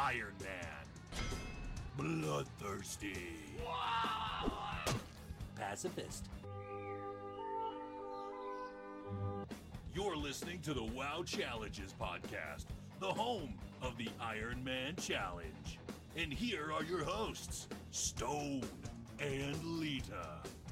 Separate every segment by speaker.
Speaker 1: Iron Man. Bloodthirsty. Pacifist. You're listening to the WoW Challenges podcast, the home of the Iron Man Challenge. And here are your hosts, Stone and Lita.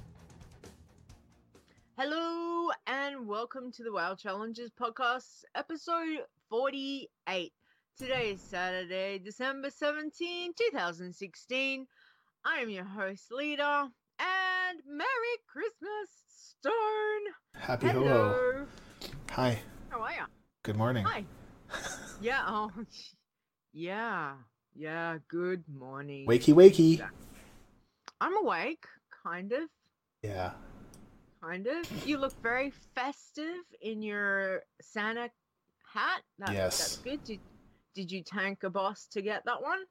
Speaker 2: Hello and welcome to the WoW Challenges podcast, episode 48. Today is Saturday, December 17, 2016. I am your host, Lita, and Merry Christmas, Stone.
Speaker 3: Happy
Speaker 2: Hello.
Speaker 3: Ho-Ho. Hi.
Speaker 2: How are you?
Speaker 3: Good morning.
Speaker 2: Hi. Yeah, good morning.
Speaker 3: Wakey, wakey.
Speaker 2: I'm awake, kind of.
Speaker 3: Yeah.
Speaker 2: Kind of. You look very festive in your Santa hat.
Speaker 3: Yes.
Speaker 2: That's good. Did you tank a boss to get that one?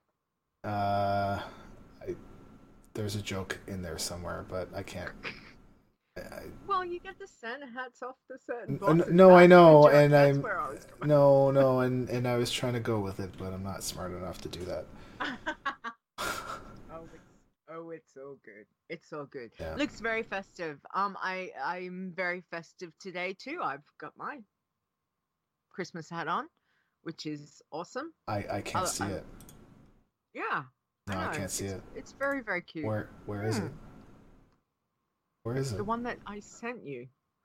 Speaker 3: There's a joke in there somewhere, but I can't.
Speaker 2: Well, you get the Santa hats off the certain
Speaker 3: No,
Speaker 2: bosses.
Speaker 3: I know,
Speaker 2: That's
Speaker 3: and I'm
Speaker 2: where I was coming.
Speaker 3: no, and I was trying to go with it, but I'm not smart enough to do that.
Speaker 2: It's all good. It's all good.
Speaker 3: Yeah.
Speaker 2: Looks very festive. I'm very festive today too. I've got my Christmas hat on, which is awesome.
Speaker 3: I can't see it.
Speaker 2: Yeah.
Speaker 3: No, I
Speaker 2: know.
Speaker 3: can't see it.
Speaker 2: It's very, very cute.
Speaker 3: Where is it? Where is it?
Speaker 2: The one that I sent you.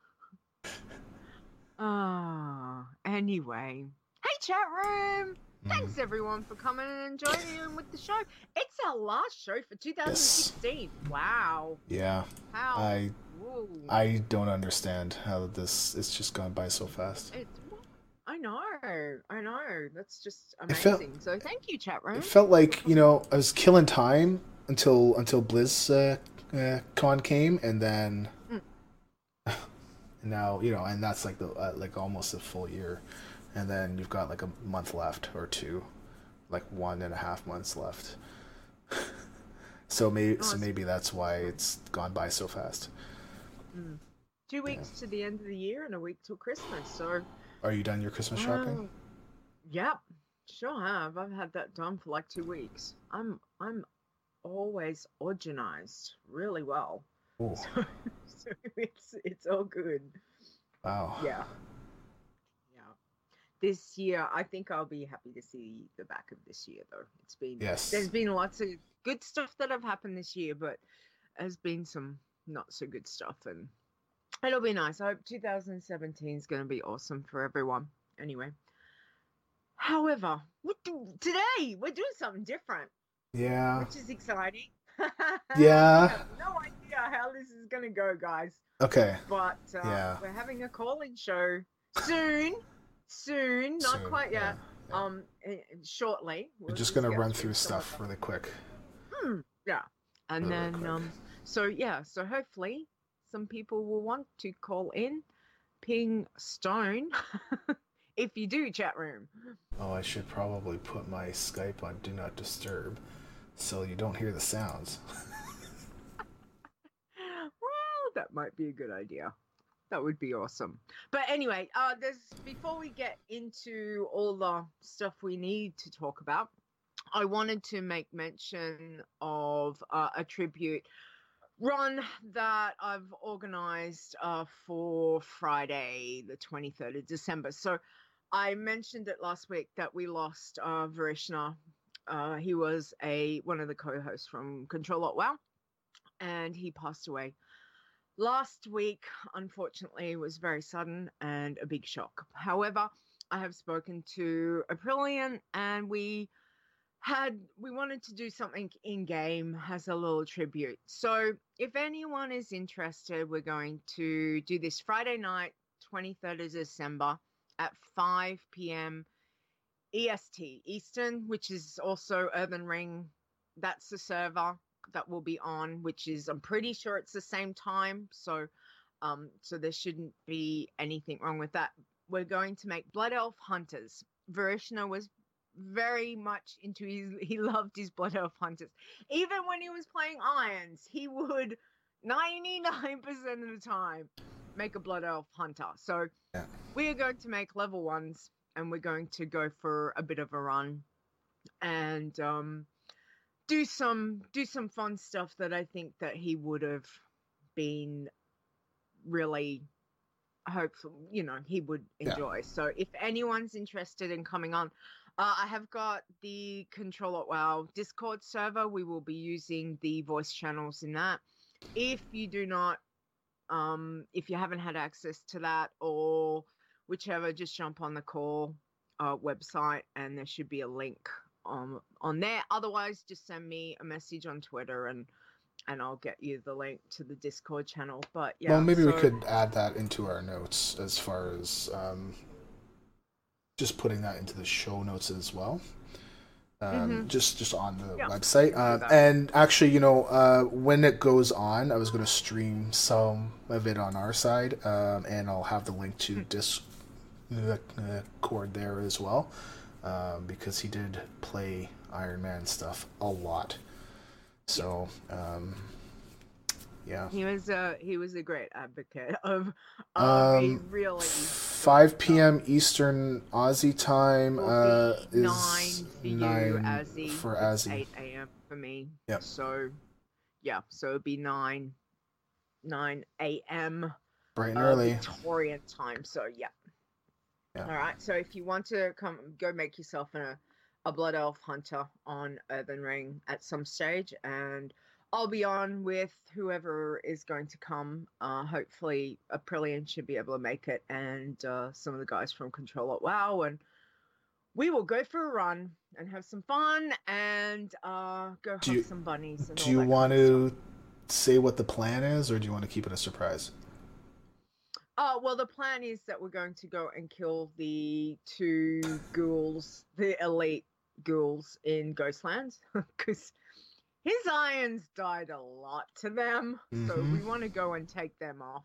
Speaker 2: Anyway. Hey, chat room! Thanks, everyone, for coming and joining in with the show. It's our last show for 2016. Yes. Wow.
Speaker 3: Yeah.
Speaker 2: How?
Speaker 3: I don't understand how it's just gone by so fast.
Speaker 2: I know. That's just amazing. So thank you, chat room.
Speaker 3: It felt like, I was killing time until BlizzCon came, and then now, and that's like like almost a full year. And then you've got like a month left or two, like 1.5 months left. So maybe that's why it's gone by so fast.
Speaker 2: 2 weeks to the end of the year and a week till Christmas. So
Speaker 3: are you done your Christmas shopping?
Speaker 2: Yep, sure have. I've had that done for like 2 weeks. I'm always organized really well. So it's all good.
Speaker 3: Wow.
Speaker 2: Yeah. This year, I think I'll be happy to see the back of this year, though. There's been lots of good stuff that have happened this year, but there's been some not so good stuff, and it'll be nice. I hope 2017 is going to be awesome for everyone. Anyway, however, today we're doing something different.
Speaker 3: Yeah.
Speaker 2: Which is exciting.
Speaker 3: Yeah.
Speaker 2: I have no idea how this is going to go, guys.
Speaker 3: Okay.
Speaker 2: But we're having a call-in show soon, not quite yet.
Speaker 3: Yeah.
Speaker 2: Shortly.
Speaker 3: We're just gonna run through stuff really quick.
Speaker 2: Yeah, and
Speaker 3: really
Speaker 2: then so hopefully some people will want to call in, ping Stone, if you do, chat room.
Speaker 3: Oh, I should probably put my Skype on Do Not Disturb, so you don't hear the sounds.
Speaker 2: Well, that might be a good idea. That would be awesome. But anyway, before we get into all the stuff we need to talk about, I wanted to make mention of a tribute run that I've organized for Friday, the 23rd of December. So I mentioned it last week that we lost Varishna. He was one of the co-hosts from Control.WoW, and he passed away last week. Unfortunately, was very sudden and a big shock. However, I have spoken to Aprillian, and we wanted to do something in game as a little tribute. So if anyone is interested, we're going to do this Friday night, 23rd of December at 5 p.m. EST, Eastern, which is also Urban Ring. That's the server that will be on, which is, I'm pretty sure it's the same time. So there shouldn't be anything wrong with that. We're going to make Blood Elf Hunters. Varishna was very much he loved his Blood Elf Hunters. Even when he was playing Irons, he would 99% of the time make a Blood Elf Hunter. So we are going to make level 1s, and we're going to go for a bit of a run and do some fun stuff that I think that he would have been really hopeful, he would enjoy. So if anyone's interested in coming on, I have got the Control Alt WoW Discord server. We will be using the voice channels in that. If you do not, if you haven't had access to that or whichever, just jump on the call website and there should be a link on there. Otherwise, just send me a message on Twitter and I'll get you the link to the Discord channel. But yeah,
Speaker 3: well, maybe we could add that into our notes as far as just putting that into the show notes as well. Just on the website. And actually, when it goes on, I was going to stream some of it on our side, and I'll have the link to Discord there as well, because he did play Iron Man stuff a lot. So, yeah.
Speaker 2: He was a great advocate of
Speaker 3: a
Speaker 2: really
Speaker 3: 5 p.m. Eastern Aussie time
Speaker 2: is 9
Speaker 3: for Aussie.
Speaker 2: 8 a.m. for me.
Speaker 3: Yep.
Speaker 2: So, yeah. So it'd be 9 a.m.
Speaker 3: bright and early
Speaker 2: Victorian time. So yeah. All right. So if you want to go make yourself a Blood Elf Hunter on Earthen Ring at some stage, and I'll be on with whoever is going to come. Hopefully, Aprillian should be able to make it, and some of the guys from Control Alt WoW, and we will go for a run and have some fun and go hunt some bunnies. And
Speaker 3: do you want to say what the plan is, or do you want to keep it a surprise?
Speaker 2: Well, the plan is that we're going to go and kill the 2 ghouls, the elite ghouls in Ghostlands, because his irons died a lot to them, so we want to go and take them off.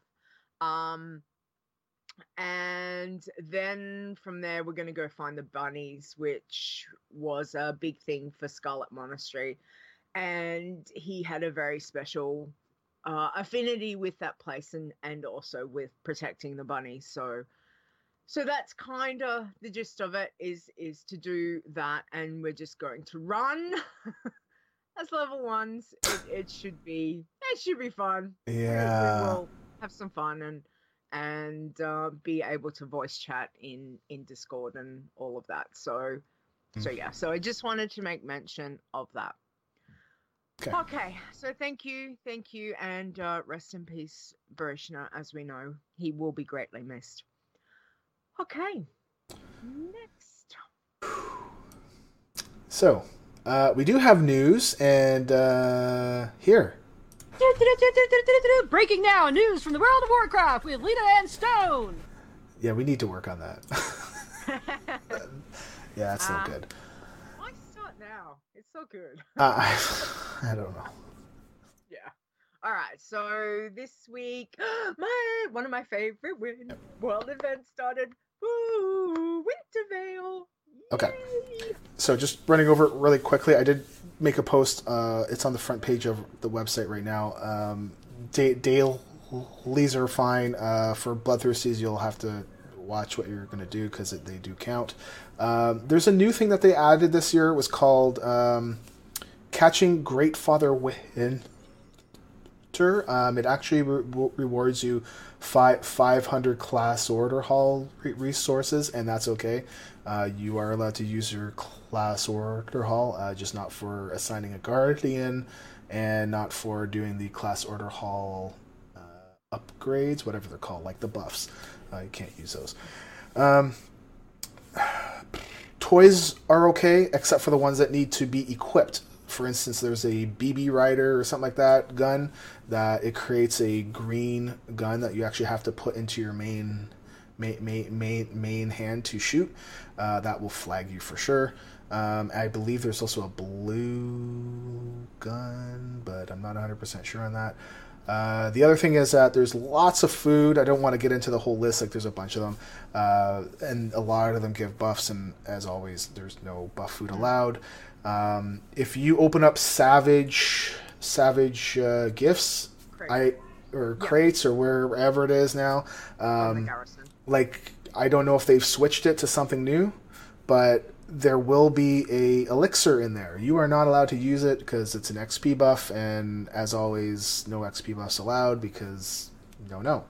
Speaker 2: And then from there, we're going to go find the bunnies, which was a big thing for Scarlet Monastery, and he had a very special affinity with that place and also with protecting the bunnies. So that's kind of the gist of it, is to do that, and we're just going to run. As level 1s, it should be fun.
Speaker 3: Yeah,
Speaker 2: we'll have some fun and be able to voice chat in Discord and all of that. So yeah. So I just wanted to make mention of that. Okay. So thank you, and rest in peace, Varishna. As we know, he will be greatly missed. Okay. Next.
Speaker 3: So. We do have news, and here.
Speaker 4: Breaking now, news from the world of Warcraft with Lita and Stone.
Speaker 3: Yeah, we need to work on that. Yeah, that's so good.
Speaker 2: Why start now? It's so good.
Speaker 3: I don't know.
Speaker 2: Yeah. All right. So this week, one of my favorite world events started. Ooh, Wintervale.
Speaker 3: Okay. So just running over it really quickly, I did make a post. It's on the front page of the website right now. Dailies are fine. For Bloodthirsties, you'll have to watch what you're going to do because they do count. There's a new thing that they added this year. It was called Catching Great Father Winter. It actually rewards you 500 class order hall resources, and that's okay. You are allowed to use your class order hall, just not for assigning a guardian and not for doing the class order hall upgrades, whatever they're called, like the buffs. You can't use those. Toys are okay, except for the ones that need to be equipped. For instance, there's a BB Rider or something like that gun that it creates a green gun that you actually have to put into your main hand to shoot. That will flag you for sure. I believe there's also a blue gun, but I'm not 100% sure on that. The other thing is that there's lots of food. I don't want to get into the whole list, like there's a bunch of them. And a lot of them give buffs, and as always, there's no buff food allowed. If you open up Savage gifts, crates or wherever it is now, like I don't know if they've switched it to something new, but there will be a elixir in there. You are not allowed to use it because it's an XP buff, and as always, no XP buffs allowed because no.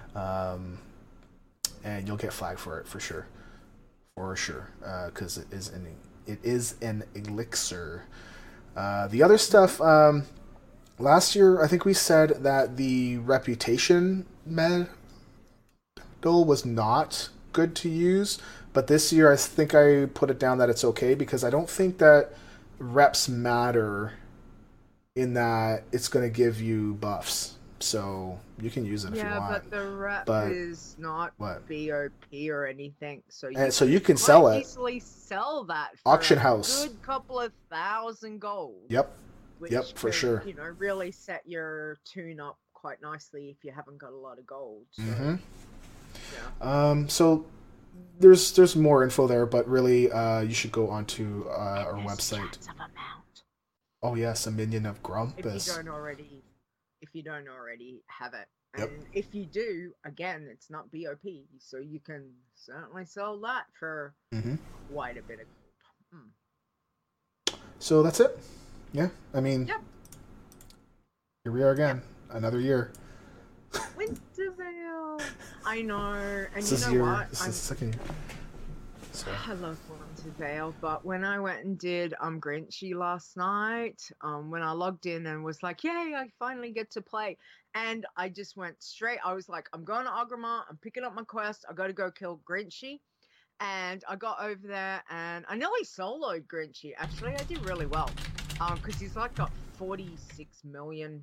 Speaker 3: And you'll get flagged for it for sure, because it is an elixir. The other stuff, last year I think we said that the reputation medal was not good to use. But this year, I think I put it down that it's okay because I don't think that reps matter in that it's going to give you buffs. So you can use it if you want.
Speaker 2: Yeah, but the rep is not BOP or anything. So
Speaker 3: you can sell it.
Speaker 2: Easily sell that for
Speaker 3: auction house.
Speaker 2: A good couple of $1,000 gold.
Speaker 3: Yep.
Speaker 2: Which
Speaker 3: for sure.
Speaker 2: Really set your tune up quite nicely if you haven't got a lot of gold. So,
Speaker 3: yeah. So there's more info there, but really you should go onto our website. Oh yes, a minion of Grumpus.
Speaker 2: If you don't already have it. And if you do, again, it's not BOP, so you can certainly sell that for quite a bit of gold.
Speaker 3: So that's it. Yeah, I mean, here we are again, another year.
Speaker 2: Wintervale. I know, and
Speaker 3: this
Speaker 2: you know what?
Speaker 3: This is the second year. So.
Speaker 2: I love Wintervale, but when I went and did Grinchy last night, when I logged in and was like, yay, I finally get to play, and I just went straight. I was like, I'm going to Agramar, I'm picking up my quest, I got to go kill Grinchy. And I got over there and I nearly soloed Grinchy. Actually, I did really well. Because he's like got 46 million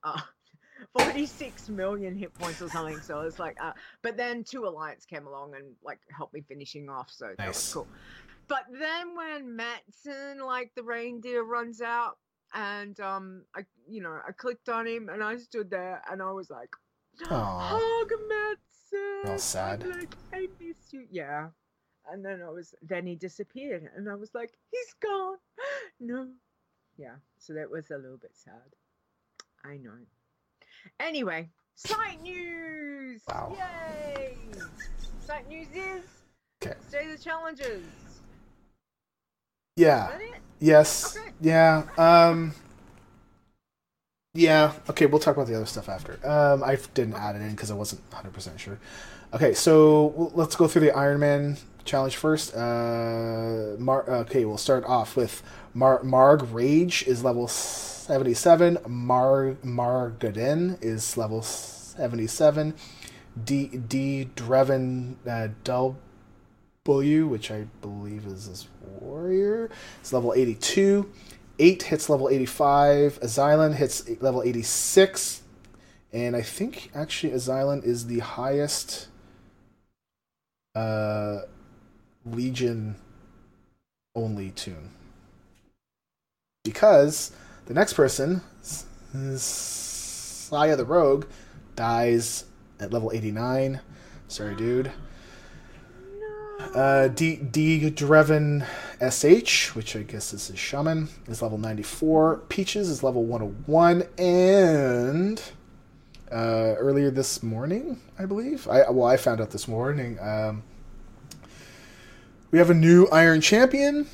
Speaker 2: hit points or something. So it's like, but then 2 Alliance came along and like helped me finishing off. So that was cool. But then when Matson, like the reindeer, runs out and I clicked on him and I stood there and I was like, hug Matson.
Speaker 3: All sad.
Speaker 2: I'm like, I miss you. Yeah. And then he disappeared and I was like, he's gone. No. Yeah. So that was a little bit sad. I know. Anyway, site news.
Speaker 3: Wow.
Speaker 2: Yay. Site news is Stay the Challenges.
Speaker 3: Yeah.
Speaker 2: Is that it?
Speaker 3: Yes.
Speaker 2: Okay.
Speaker 3: Yeah. Yeah. Okay, we'll talk about the other stuff after. I didn't add it in because I wasn't 100% sure. Okay, so let's go through the Iron Man challenge first. Okay, we'll start off with Marg Rage is level 77. Margadin is level 77. D Dreven W, which I believe is his warrior, is level 82. 8 hits level 85. Azylon hits level 86. And I think actually Azylon is the highest Legion only tune. Because the next person, Saya the Rogue, dies at level 89. Sorry, dude. D Dreven SH, which I guess is his shaman, is level 94. Peaches is level 101. And earlier this morning, I believe, I found out this morning, we have a new Iron Champion.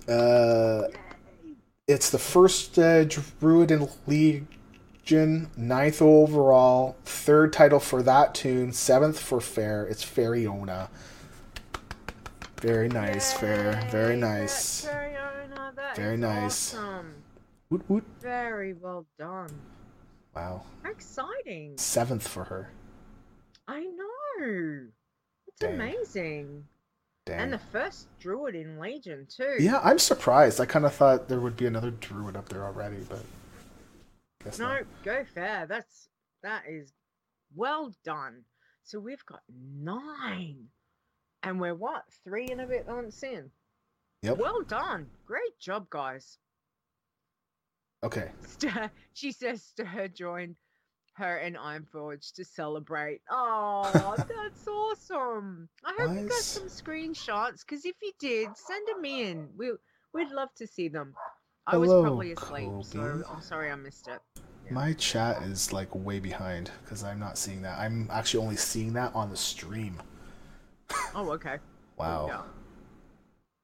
Speaker 3: It's the first Druid in Legion, 9th overall, 3rd title for that tune, 7th for Fair. It's Fariona. Very nice, Fair. Very nice.
Speaker 2: Fariona,
Speaker 3: very nice.
Speaker 2: Awesome.
Speaker 3: Woot woot.
Speaker 2: Very well done.
Speaker 3: Wow.
Speaker 2: How exciting.
Speaker 3: 7th for her.
Speaker 2: I know. It's amazing.
Speaker 3: Dang.
Speaker 2: And the first Druid in Legion, too.
Speaker 3: Yeah, I'm surprised. I kind of thought there would be another Druid up there already, but guess
Speaker 2: no,
Speaker 3: not.
Speaker 2: go fair. That is well done. So we've got 9. And we're 3 and a bit months in.
Speaker 3: Yep.
Speaker 2: Well done. Great job, guys.
Speaker 3: Okay.
Speaker 2: She says Stir joined her and Ironforge to celebrate. Oh, that's awesome. I hope you got some screenshots, because if you did, send them in. We'd love to see them. I was probably asleep, so I'm sorry I missed it. Yeah.
Speaker 3: My chat is like way behind because I'm not seeing that. I'm actually only seeing that on the stream.
Speaker 2: Oh, okay.
Speaker 3: Wow.
Speaker 2: Yeah.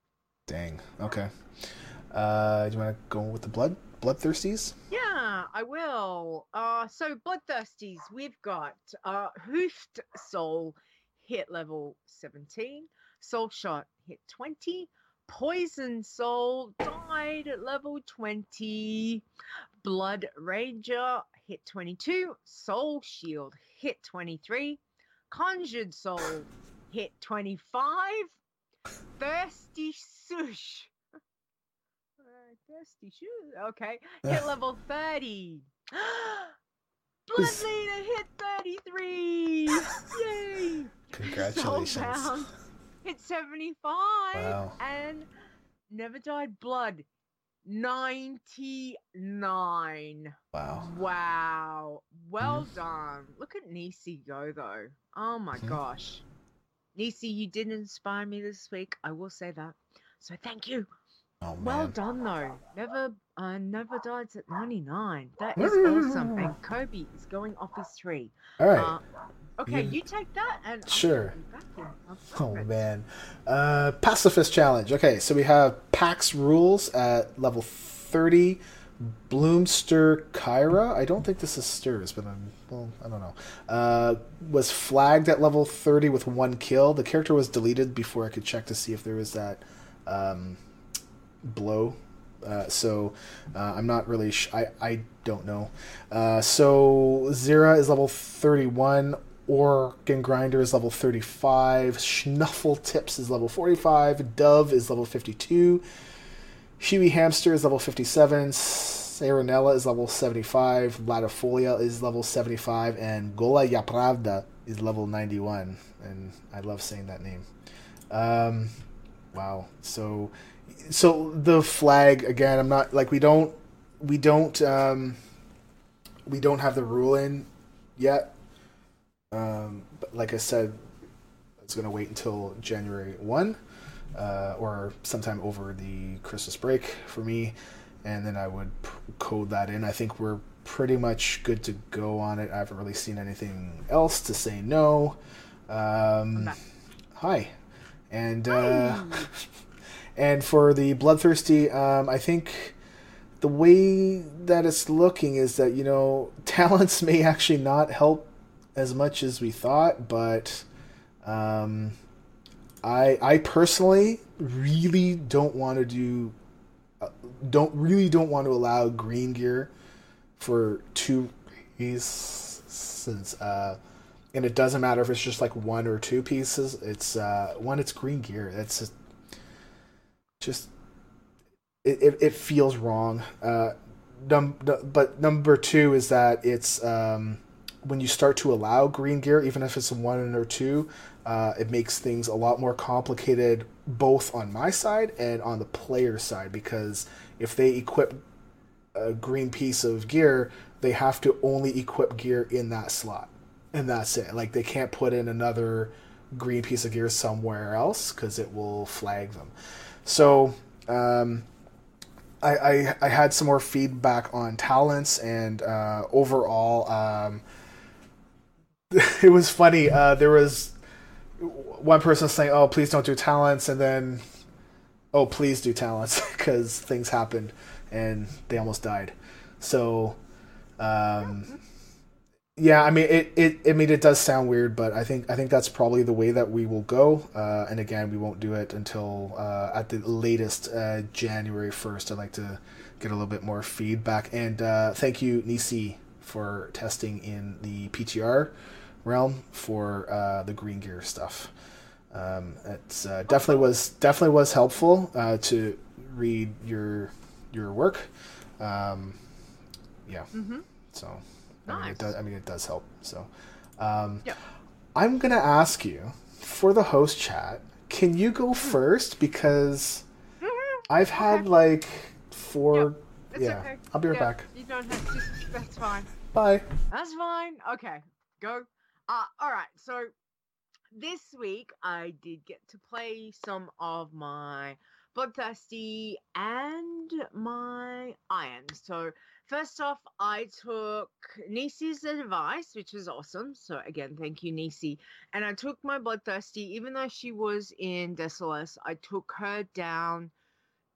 Speaker 3: Dang. Okay. Do you want to go with the bloodthirsties?
Speaker 2: Yeah, I will. So bloodthirsties, we've got Hoofed Soul hit level 17, Soul Shot hit 20, Poison Soul died at level 20, Blood Ranger hit 22, Soul Shield hit 23, Conjured Soul hit 25, Thirsty Sush. Thirsty Shoes. Okay. Hit level 30. Blood Leader hit 33. Yay.
Speaker 3: Congratulations.
Speaker 2: Soulbound hit 75.
Speaker 3: Wow.
Speaker 2: And Never Died Blood 99.
Speaker 3: Wow.
Speaker 2: Wow. Well done. Look at Nisi go, though. Oh my gosh. Nisi, you did inspire me this week. I will say that. So thank you.
Speaker 3: Oh, man.
Speaker 2: Well done, though. Never Died's at 99. That is awesome. And Kobe is going off his tree.
Speaker 3: All right.
Speaker 2: Okay, you take that and
Speaker 3: Sure.
Speaker 2: Oh,
Speaker 3: man. Pacifist Challenge. Okay, so we have PAX Rules at level 30. Bloomster Kyra. I don't think this is Stirs, but I don't know. Was flagged at level 30 with 1 kill. The character was deleted before I could check to see if there was that blow. So I'm not really I don't know. So Zira is level 31. Organ Grinder is level 35. Schnuffle Tips is level 45. Dove is level 52. Shiwi Hamster is level 57. Serenella is level 75. Latifolia is level 75. And Gola Yapravda is level 91. And I love saying that name. Wow. So the flag, again, I'm not, like, we don't have the rule in yet. But like I said, it's going to wait until January 1. Or sometime over the Christmas break for me, and then I would code that in. I think we're pretty much good to go on it. I haven't really seen anything else to say no. Hi. And and for the Bloodthirsty, I think the way that it's looking is that, talents may actually not help as much as we thought, but I personally really don't want to allow green gear for 2 reasons. And it doesn't matter if it's just like 1 or 2 pieces. It's it's green gear. It's just it feels wrong. But number 2 is that it's when you start to allow green gear, even if it's 1 or 2, it makes things a lot more complicated, both on my side and on the player side, because if they equip a green piece of gear, they have to only equip gear in that slot, and that's it. Like, they can't put in another green piece of gear somewhere else because it will flag them. So I had some more feedback on talents, and overall it was funny. There was one person saying, "Oh, please don't do talents," and then, "Oh, please do talents," because things happened and they almost died. So, yeah, I mean, it does sound weird, but I think that's probably the way that we will go. And again, we won't do it until at the latest January 1st. I'd like to get a little bit more feedback, and thank you, Nisi, for testing in the PTR realm for the green gear stuff. It's definitely was helpful to read your work. Yeah.
Speaker 2: Mm-hmm.
Speaker 3: So
Speaker 2: Nice.
Speaker 3: it does help. So
Speaker 2: Yeah.
Speaker 3: I'm gonna ask you for the host chat. Can you go first, because I've had like 4.
Speaker 2: It's
Speaker 3: yeah.
Speaker 2: okay.
Speaker 3: I'll be right back.
Speaker 2: You don't have to. That's fine.
Speaker 3: Bye.
Speaker 2: That's fine. Okay, go. All right. So this week I did get to play some of my Bloodthirsty and my Iron. So first off, I took Nisi's advice, which was awesome. So again, thank you, Nisi. And I took my Bloodthirsty, even though she was in Desolace, I took her down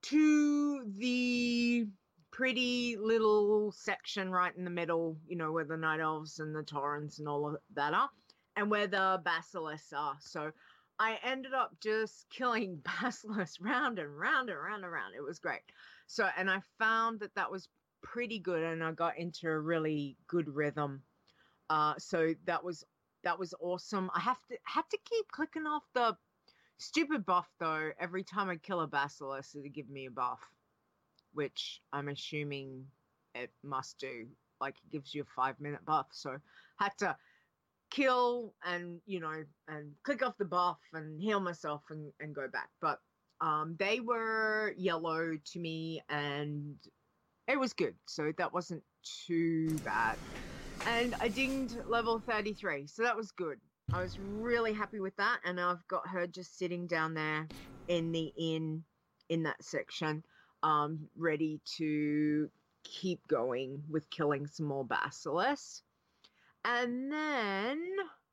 Speaker 2: to the pretty little section right in the middle, you know, where the Night Elves and the Taurens and all of that are, and where the Basilisks are. So I ended up just killing Basilisks round and round and round and round. It was great. So, and I found that was pretty good, and I got into a really good rhythm. So that was awesome. I had to keep clicking off the stupid buff though. Every time I kill a Basilisk, it give me a buff, which I'm assuming it must do. Like, it gives you a 5-minute buff. So had to kill and, you know, and click off the buff and heal myself and go back. But they were yellow to me, and it was good. So that wasn't too bad. And I dinged level 33, so that was good. I was really happy with that, and I've got her just sitting down there in the inn in that section, ready to keep going with killing some more basilisks. And then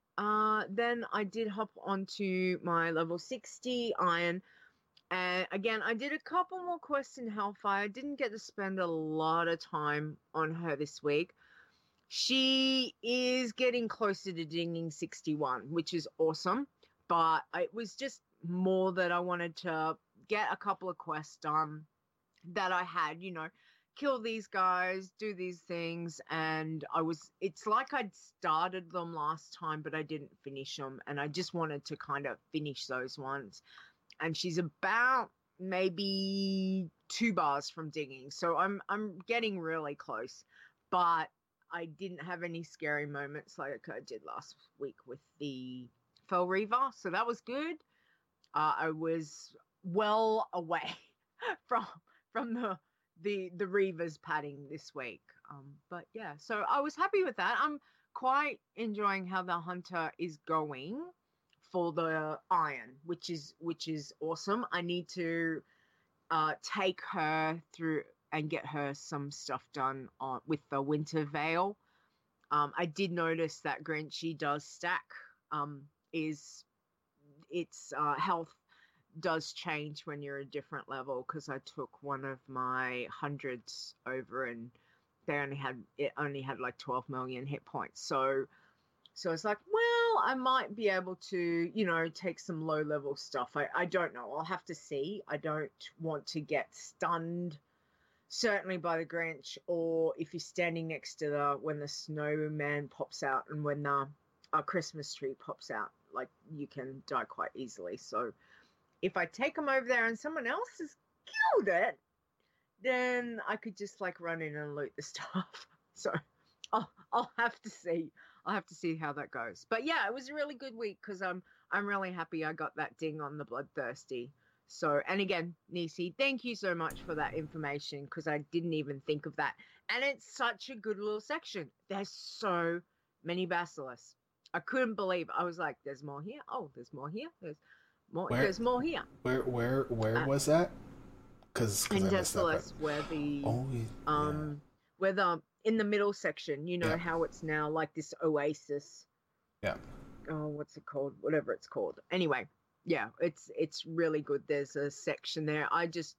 Speaker 2: I did hop onto my level 60 iron, and again I did a couple more quests in Hellfire. I didn't get to spend a lot of time on her this week. She is getting closer to dinging 61, which is awesome, but it was just more that I wanted to get a couple of quests done that I had, you know, kill these guys, do these things, and it's like I'd started them last time, but I didn't finish them, and I just wanted to kind of finish those ones. And she's about maybe 2 bars from dinging, so I'm getting really close, but I didn't have any scary moments like I did last week with the Fel Reaver, so that was good. I was well away from the Reavers padding this week, but yeah, so I was happy with that. I'm quite enjoying how the Hunter is going for the Iron, which is awesome. I need to take her through and get her some stuff done with the Winter Veil. I did notice that Grinchy does stack. Its health does change when you're a different level, because I took one of my hundreds over and it only had like 12 million hit points. So it's like, well, I might be able to, you know, take some low level stuff. I don't know. I'll have to see. I don't want to get stunned, certainly by the Grinch, or if you're standing next to when the snowman pops out and when the Christmas tree pops out, like, you can die quite easily. So if I take them over there and someone else has killed it, then I could just like run in and loot the stuff. So I'll have to see. I'll have to see how that goes. But yeah, it was a really good week, because I'm really happy I got that ding on the Bloodthirsty. So, and again, Nisi, thank you so much for that information, because I didn't even think of that. And it's such a good little section. There's so many basilisks. I couldn't believe it. I was like, there's more here. Oh, there's more here. There's more here.
Speaker 3: Where was that? Because
Speaker 2: in Desolace, where the where the in the middle section, you know, how it's now like this oasis.
Speaker 3: Yeah.
Speaker 2: Oh, what's it called? Whatever it's called. Anyway. Yeah, it's really good. There's a section there. I just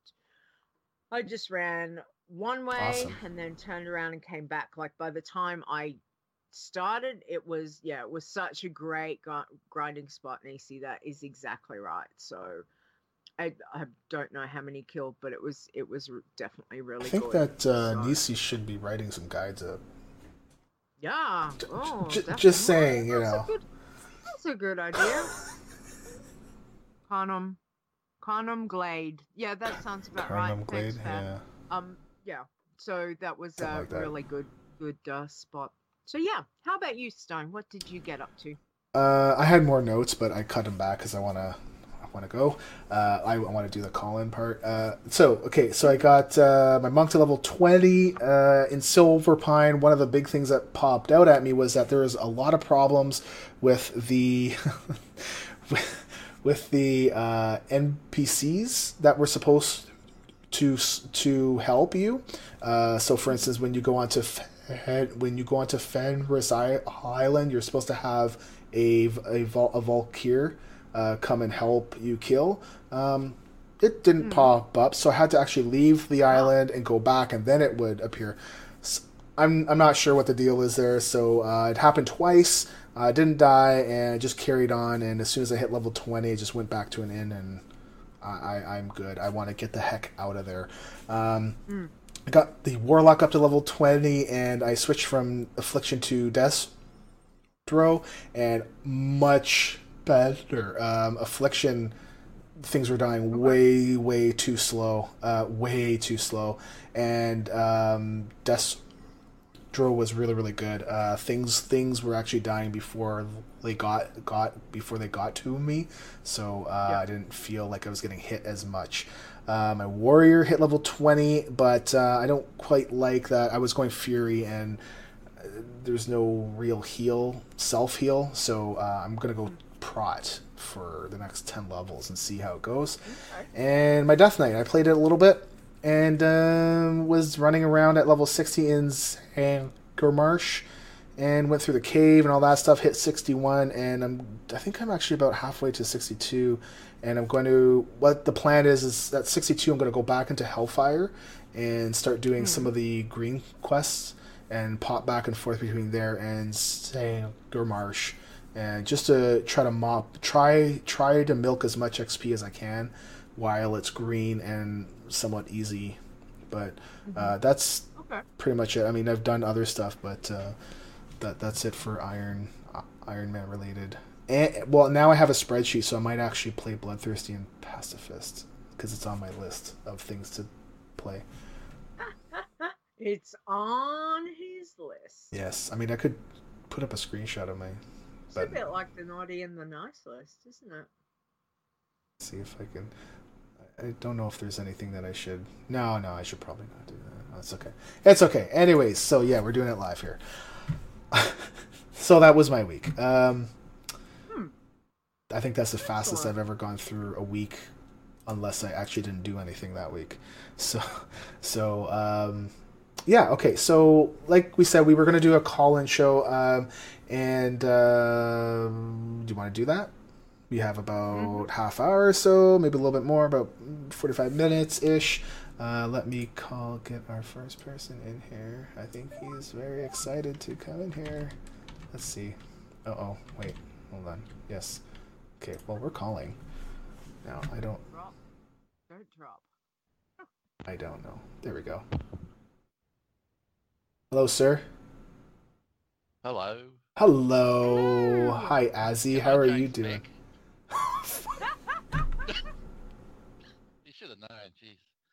Speaker 2: ran one way and then turned around and came back. Like, by the time I started, it was such a great grinding spot. And you see, that is exactly right. So I don't know how many killed, but it was definitely really good.
Speaker 3: I think that Nisi should be writing some guides up.
Speaker 2: Yeah.
Speaker 3: Just saying, you know.
Speaker 2: That's a good idea. Carnum Glade. Yeah, that sounds about right.
Speaker 3: Carnum Glade, yeah.
Speaker 2: Yeah. So that was a really good spot. So yeah, how about you, Stone? What did you get up to?
Speaker 3: I had more notes, but I cut them back because I want to go. I want to do the call-in part. So I got my monk to level 20 in Silverpine. One of the big things that popped out at me was that there was a lot of problems with the with the NPCs that were supposed to help you. So, for instance, when you go onto Fenris Island, you're supposed to have a Valkyr come and help you kill. it didn't pop up, so I had to actually leave the island and go back, and then it would appear. So I'm not sure what the deal is there. So it happened twice. I didn't die, and I just carried on. And as soon as I hit level 20, I just went back to an inn, and I'm good. I want to get the heck out of there. I got the Warlock up to level 20, and I switched from Affliction to Death Throw, and much better. Affliction, things were dying way too slow. And Death Throw was really good. Things were actually dying before they got to me, so I didn't feel like I was getting hit as much. My warrior hit level 20, but I don't quite like that. I was going Fury, and there's no real self heal, so I'm gonna go Prot for the next 10 levels and see how it goes. And my Death Knight, I played it a little bit, and was running around at level 60 in Sangormarsh, and went through the cave and all that stuff, hit 61, and I think I'm actually about halfway to 62, and I'm going to, what the plan is at 62 I'm going to go back into Hellfire and start doing some of the green quests, and pop back and forth between there and Sangormarsh, and just to try to try to milk as much XP as I can while it's green and somewhat easy. But that's pretty much it. I mean, I've done other stuff, but that's it for Iron Man related. And well, now I have a spreadsheet, so I might actually play Bloodthirsty and Pacifist because it's on my list of things to play.
Speaker 2: It's on his list.
Speaker 3: Yes, I mean I could put up a screenshot of my.
Speaker 2: It's a bit like the naughty and the nice list, isn't it?
Speaker 3: See if I can. I don't know if there's anything that I should. No, I should probably not do that. That's okay. It's okay. Anyways, so yeah, we're doing it live here. So that was my week. I think that's the fastest I've ever gone through a week, unless I actually didn't do anything that week. So yeah, okay. So like we said, we were going to do a call-in show, and do you want to do that? We have about half hour or so, maybe a little bit more, about 45 minutes-ish. Let me get our first person in here. I think he's very excited to come in here. Let's see. Uh-oh, wait, hold on. Yes. Okay, well, we're calling. Now, I don't...
Speaker 2: Don't drop.
Speaker 3: I don't know. There we go. Hello, sir.
Speaker 5: Hello.
Speaker 3: Hello. Hi, Azzy. How are you doing?
Speaker 5: You should have known, jeez.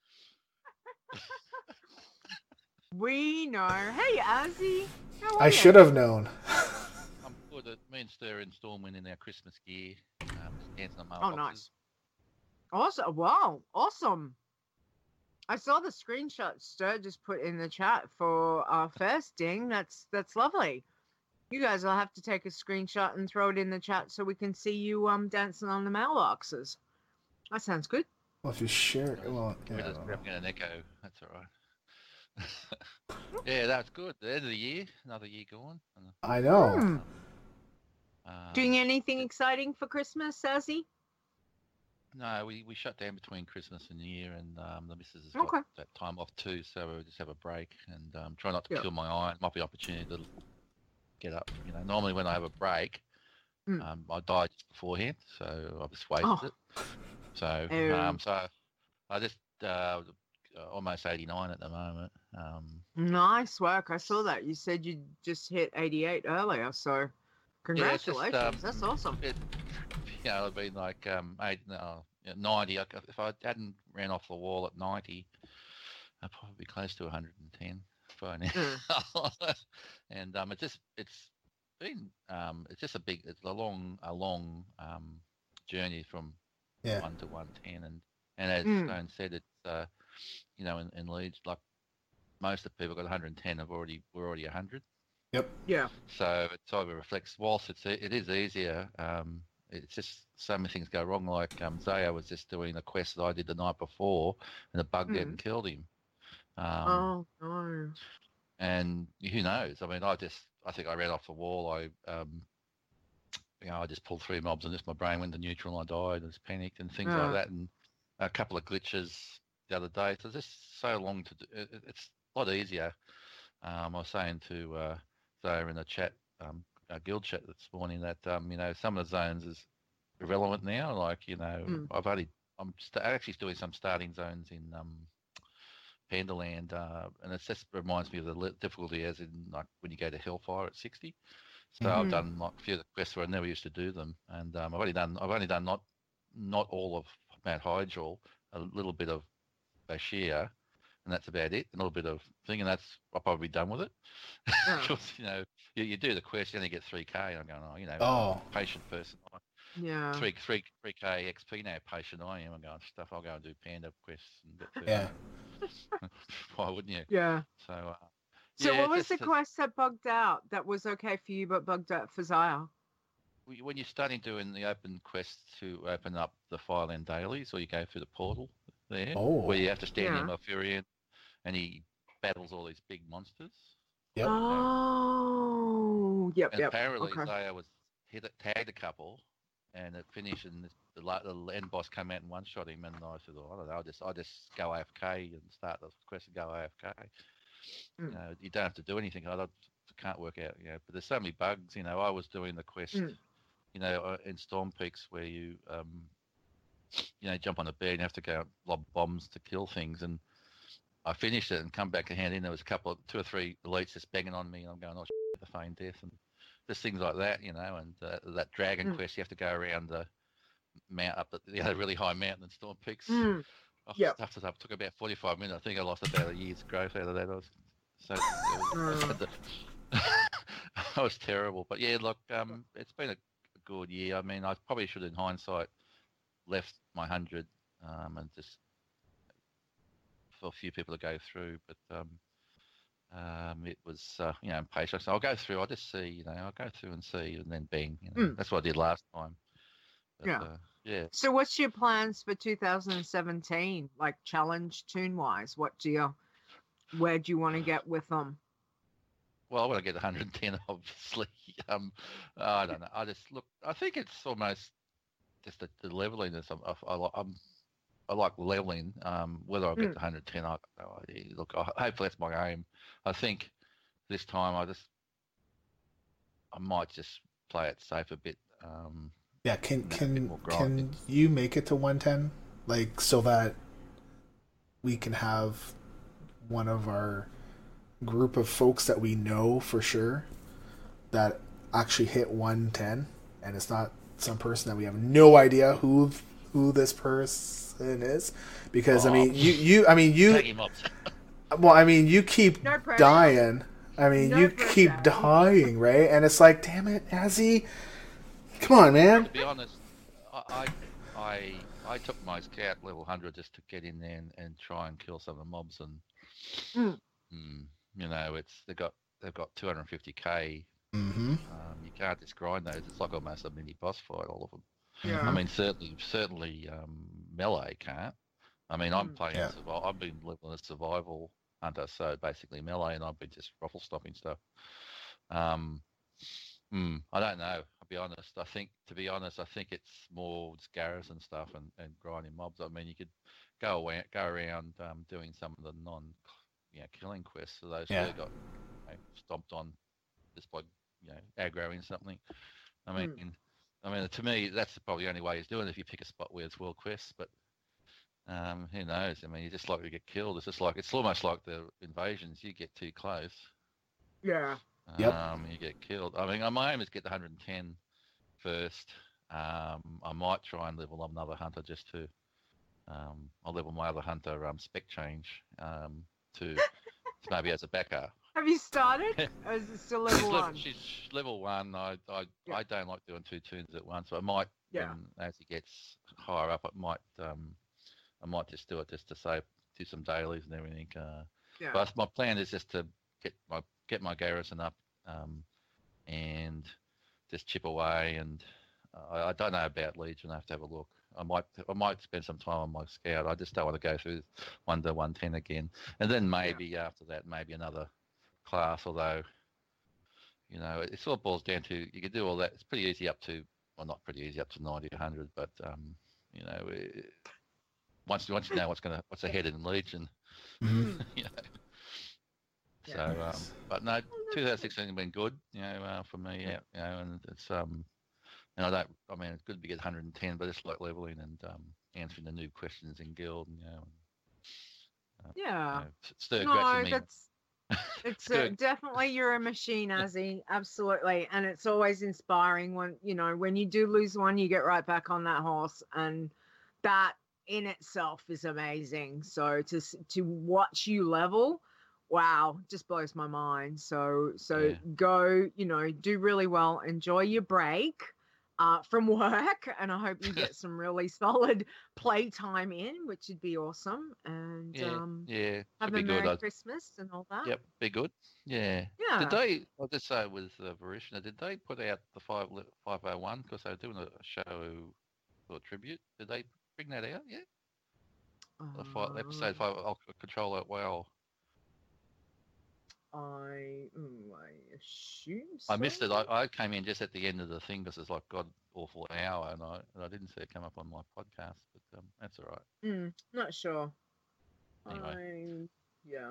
Speaker 2: We know. Hey, Azzy. How are
Speaker 3: I
Speaker 2: you?
Speaker 3: should have known.
Speaker 5: I'm good at me and Stir and Storm went in our Christmas gear. Dancing on
Speaker 2: Oh, nice. Awesome. Wow. Awesome. I saw the screenshot Stir just put in the chat for our first ding. That's lovely. You guys will have to take a screenshot and throw it in the chat so we can see you dancing on the mailboxes. That sounds good.
Speaker 3: Well, if you share, well, yeah,
Speaker 5: We're just having an echo. That's all right. Yeah, that's good. The end of the year, another year gone.
Speaker 3: I know.
Speaker 2: Doing anything exciting for Christmas, Azzy?
Speaker 5: No, we shut down between Christmas and New Year, and the missus has got that time off too, so we'll just have a break and try not to kill my iron. Might be an opportunity to get up. You know, normally when I have a break, I die just beforehand, so I've just wasted it. So, so I just almost 89 at the moment.
Speaker 2: Nice work. I saw that. You said you just hit 88 earlier, so congratulations.
Speaker 5: Yeah, just,
Speaker 2: that's awesome.
Speaker 5: I've been like 90. If I hadn't ran off the wall at 90, I'd probably be close to 110 by now. And it's a long journey from 1 to 110, and as Stone said, it's in Leeds, like most of the people got 110 we're already 100.
Speaker 3: Yep.
Speaker 2: Yeah.
Speaker 5: So it sort of reflects. Whilst it is easier, it's just so many things go wrong. Like Zaya was just doing a quest that I did the night before, and the bug hadn't killed him.
Speaker 2: Oh no.
Speaker 5: And who knows? I mean, I think I ran off the wall. I just pulled 3 mobs and just my brain went to neutral and I died. I was panicked and things like that. And a couple of glitches the other day. So it's just so long to do. It's a lot easier. I was saying to Zoe in the chat, guild chat this morning, that some of the zones is irrelevant now. Like I'm actually doing some starting zones in Pandaland, and it just reminds me of the difficulty as in like when you go to Hellfire at 60. So I've done like a few of the quests where I never used to do them, and I've only done not all of Mount Hyjal, a little bit of Bashir, and that's about it. A little bit of thing, and I'll probably be done with it. Because you do the quest, you only get 3k, and I'm going, patient person.
Speaker 2: Yeah.
Speaker 5: 3k XP now, patient I am. I'm going stuff. I'll go and do panda quests and get 30.
Speaker 3: Yeah.
Speaker 5: Why wouldn't you?
Speaker 2: Yeah.
Speaker 5: So
Speaker 2: what was the quest that bugged out that was okay for you but bugged out for Zaya?
Speaker 5: When you're starting doing the open quests to open up the Fireland dailies, or you go through the portal there, where you have to stand in Malfurion, and he battles all these big monsters.
Speaker 3: Yep.
Speaker 2: Oh, yep.
Speaker 5: Apparently Zaya was tagged a couple, and it finished, and the end boss came out and one-shot him, and I said, I don't know, I'll just go AFK and start the quest and go AFK. You don't have to do anything. I can't work out, but there's so many bugs. I was doing the quest, in Storm Peaks where you, jump on a bed and you have to go lob bombs to kill things, and I finished it and come back and hand in. There was two or three elites just banging on me, and I'm going, the feigned death, and just things like that, and that dragon quest, you have to go around the mount up the really high mountain in Storm Peaks. Stuffed it up. It took about 45 minutes. I think I lost about a year's growth out of that. I was terrible. But yeah, look, it's been a good year. I mean, I probably should, in hindsight, left my 100 and just for a few people to go through. But it was, impatient. So I'll go through. I'll just see. I'll go through and see, and then bang. That's what I did last time. But, yeah.
Speaker 2: So what's your plans for 2017, like challenge tune-wise? Where do you want to get with them?
Speaker 5: Well, I want to get 110, obviously. I don't know. I think it's almost just the leveling. I like leveling. Whether I'll get to 110, I don't know. Look, hopefully that's my aim. I think this time I might just play it safe a bit.
Speaker 3: Can you make it to 110, like, so that we can have one of our group of folks that we know for sure that actually hit 110, and it's not some person that we have no idea who this person is, because you keep dying. You keep dying, right? And it's like, damn it, Azzy. Come on, man.
Speaker 5: To be honest, I took my scout level 100 just to get in there and try and kill some of the mobs, and they've got 250k. You can't just grind those. It's like almost a mini boss fight, all of them.
Speaker 2: Yeah.
Speaker 5: I mean, certainly melee can't. I mean, I'm playing. I've been leveling a survival hunter, so basically melee, and I've been just ruffle stopping stuff. I don't know. I'll be honest. I think it's more garrison stuff and grinding mobs. I mean, you could go around doing some of the killing quests. So those really got stomped on just by aggroing something. I mean, to me, that's probably the only way he's doing it if you pick a spot where it's world quests. But who knows? I mean, you just like to get killed. It's almost like the invasions. You get too close.
Speaker 2: Yeah.
Speaker 5: You get killed. I mean, my aim is get to 110 first. I might try and level up another hunter just to. I'll level my other hunter spec change to maybe as a backer.
Speaker 2: Have you started? Or is it still level 1?
Speaker 5: She's level 1. I don't like doing 2 tunes at once, so I might. As he gets higher up, I might just do it just to do some dailies and everything. But my plan is just to get my garrison up, and just chip away. And I don't know about Legion. I have to have a look. I might spend some time on my scout. I just don't want to go through 1 to 110 again. And then maybe after that, maybe another class. Although, it sort of boils down to you can do all that. It's pretty easy up to, well, not pretty easy up to 90, 100, but once you know what's ahead in Legion,
Speaker 3: Mhm.
Speaker 5: you know.
Speaker 2: Yeah.
Speaker 5: So, but no, 2016 has been good, you know, for me. Yeah, you know, and it's and I mean, it's good to get 110, but it's like leveling and answering the new questions in guild, you know.
Speaker 2: Yeah.
Speaker 5: You know, stir
Speaker 2: No,
Speaker 5: scratching me.
Speaker 2: it's
Speaker 5: Stir-
Speaker 2: definitely you're a machine, Azzy. Absolutely. And it's always inspiring when you do lose one, you get right back on that horse. And that in itself is amazing. So to watch you level, wow, just blows my mind. So
Speaker 5: Yeah.
Speaker 2: go, do really well. Enjoy your break from work, and I hope you get some really solid play time in, which would be awesome. And
Speaker 5: yeah,
Speaker 2: have
Speaker 5: should
Speaker 2: a
Speaker 5: be good.
Speaker 2: Merry Christmas and all that.
Speaker 5: Yep, be good. Yeah.
Speaker 2: Yeah.
Speaker 5: Did they? I'll just say with Varishna, did they put out the 501 because they were doing a show or tribute? Did they bring that out yet? Episode 5. I'll control it well.
Speaker 2: I assume so.
Speaker 5: I missed it. I came in just at the end of the thing because it's like god awful hour, and I didn't see it come up on my podcast, but that's all right.
Speaker 2: Not sure.
Speaker 5: Anyway.
Speaker 2: Yeah.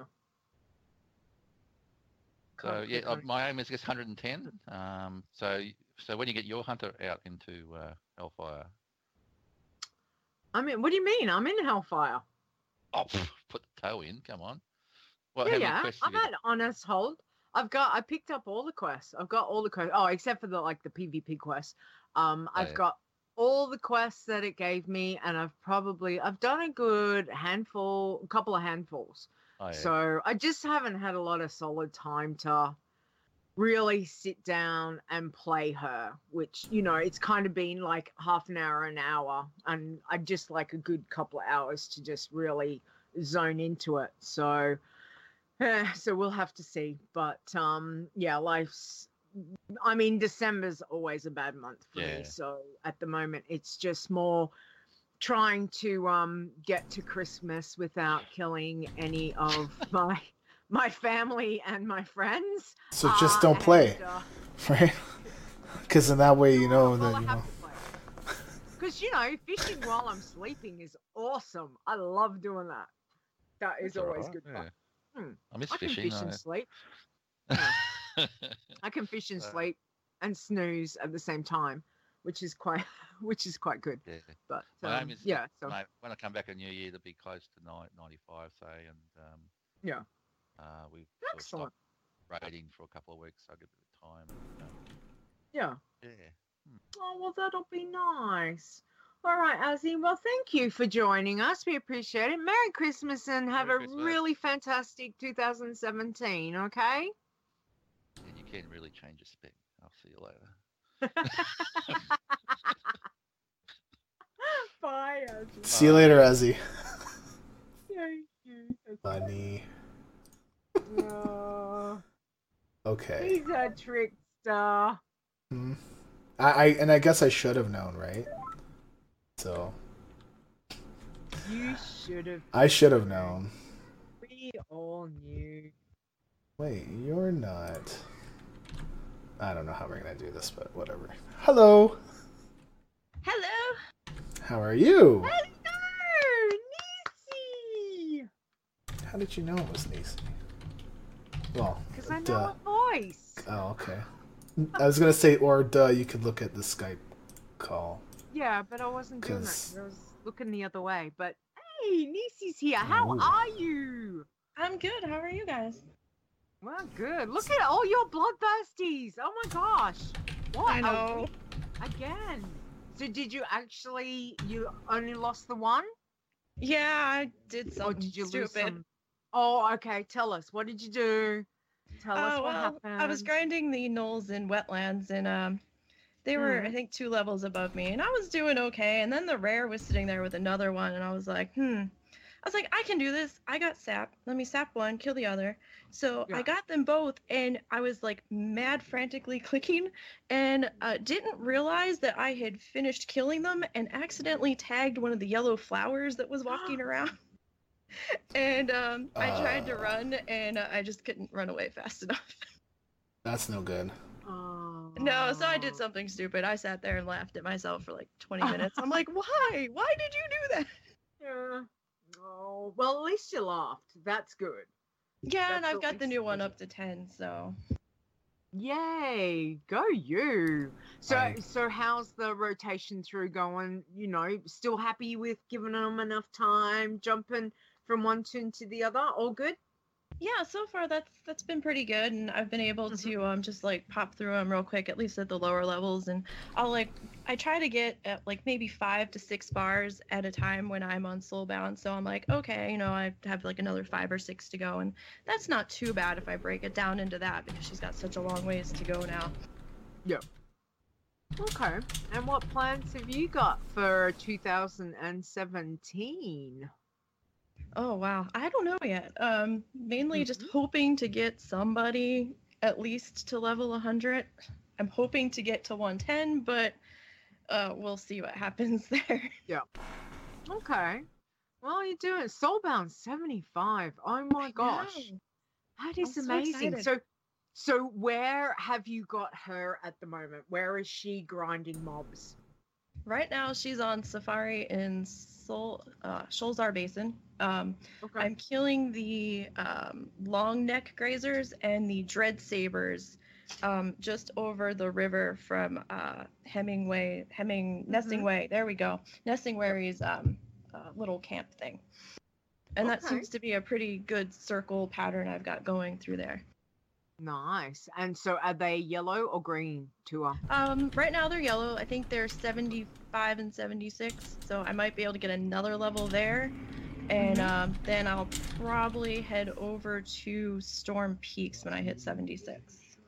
Speaker 5: So yeah, my aim is just 110. So when you get your hunter out into Hellfire.
Speaker 2: I mean, what do you mean? I'm in Hellfire.
Speaker 5: Oh, put the toe in. Come on. Well,
Speaker 2: Yeah. I'm at Honest Hold. I picked up all the quests. I've got all the quests. Oh, except for the PvP quests. I've got all the quests that it gave me, and I've done a good couple of handfuls.
Speaker 5: Oh, yeah.
Speaker 2: So I just haven't had a lot of solid time to really sit down and play her, which, it's kind of been like half an hour, and I just like a good couple of hours to just really zone into it. So we'll have to see. But December's always a bad month for me. So at the moment, it's just more trying to get to Christmas without killing any of my family and my friends.
Speaker 3: So just don't play, right? Because in that way, that
Speaker 2: Because fishing while I'm sleeping is awesome. I love doing that. That is always good fun.
Speaker 5: I miss
Speaker 2: fishing. I can fish and sleep. I can fish and sleep and snooze at the same time, which is quite good. Yeah. But
Speaker 5: my aim is
Speaker 2: so
Speaker 5: mate, when I come back in New Year, to be close to 95, say, and we've
Speaker 2: excellent.
Speaker 5: Stopped raiding for a couple of weeks, so I get a bit of time.
Speaker 2: Yeah.
Speaker 5: Yeah.
Speaker 2: Oh well, that'll be nice. All right, Azzy. Well, thank you for joining us. We appreciate it. Merry Christmas and have a really fantastic 2017. Okay.
Speaker 5: And you can really change your spec. I'll see you later.
Speaker 2: Bye, Azzy.
Speaker 3: See you later, Azzy.
Speaker 2: Thank you.
Speaker 3: Funny. Okay.
Speaker 2: He's a trickster.
Speaker 3: I guess I should have known, right? So.
Speaker 2: You should have.
Speaker 3: I should have known.
Speaker 2: We all knew.
Speaker 3: Wait, you're not. I don't know how we're gonna do this, but whatever. Hello.
Speaker 6: Hello.
Speaker 3: How are you?
Speaker 2: Hello, Nisi.
Speaker 3: How did you know it was Nisi? Well,
Speaker 2: because I know her voice.
Speaker 3: Oh, okay. I was gonna say, or you could look at the Skype call.
Speaker 2: Yeah, but I wasn't doing that. I was looking the other way. But hey, Nisi's here. How are you?
Speaker 6: I'm good. How are you guys?
Speaker 2: Well, good. Look at all your bloodthirsties. Oh my gosh. What?
Speaker 6: I know.
Speaker 2: Again. So did you only lost the one?
Speaker 6: Yeah, I did something
Speaker 2: or did you
Speaker 6: stupid.
Speaker 2: Lose some? Oh, okay. Tell us. What did you do? Tell us what happened.
Speaker 6: I was grinding the gnolls in wetlands, and they were, I think, 2 levels above me, and I was doing okay. And then the rare was sitting there with another one, and I was like, I can do this. I got sap. Let me sap one, kill the other. So I got them both, and I was like mad frantically clicking, and didn't realize that I had finished killing them and accidentally tagged one of the yellow flowers that was walking around. And I tried to run, and I just couldn't run away fast enough.
Speaker 3: That's no good.
Speaker 6: No, so I did something stupid. I sat there and laughed at myself for like 20 minutes. I'm like, why? Why did you do that?
Speaker 2: Yeah. Oh, well, at least you laughed. That's good.
Speaker 6: Yeah,
Speaker 2: That's
Speaker 6: and I've got the new one
Speaker 2: good.
Speaker 6: up to 10, so.
Speaker 2: Yay, go you. So how's the rotation through going? You know, still happy with giving them enough time, jumping from one tune to the other? All good?
Speaker 6: Yeah, so far that's been pretty good, and I've been able to just like pop through them real quick, at least at the lower levels, and I try to get at like maybe 5 to 6 bars at a time when I'm on Soulbound. So I'm like, okay, you know, I have like another 5 or 6 to go, and that's not too bad if I break it down into that because she's got such a long ways to go now.
Speaker 2: Yeah. Okay. And what plans have you got for 2017?
Speaker 6: Oh wow, I don't know yet. Mainly just hoping to get somebody at least to level 100. I'm hoping to get to 110, but we'll see what happens there.
Speaker 2: Yeah. Okay. Well, you're doing Soulbound 75. Oh my gosh. That is amazing. So where have you got her at the moment? Where is she grinding mobs?
Speaker 6: Right now, she's on Safari in Sholzar Basin.
Speaker 2: Okay.
Speaker 6: I'm killing the long neck grazers and the dread sabers just over the river from Nesting Way. There we go. Nesting Wary's little camp thing. And that seems to be a pretty good circle pattern I've got going through there.
Speaker 2: Nice. And so are they yellow or green to her?
Speaker 6: Right now they're yellow. I think they're 75 and 76. So I might be able to get another level there. And then I'll probably head over to Storm Peaks when I hit 76.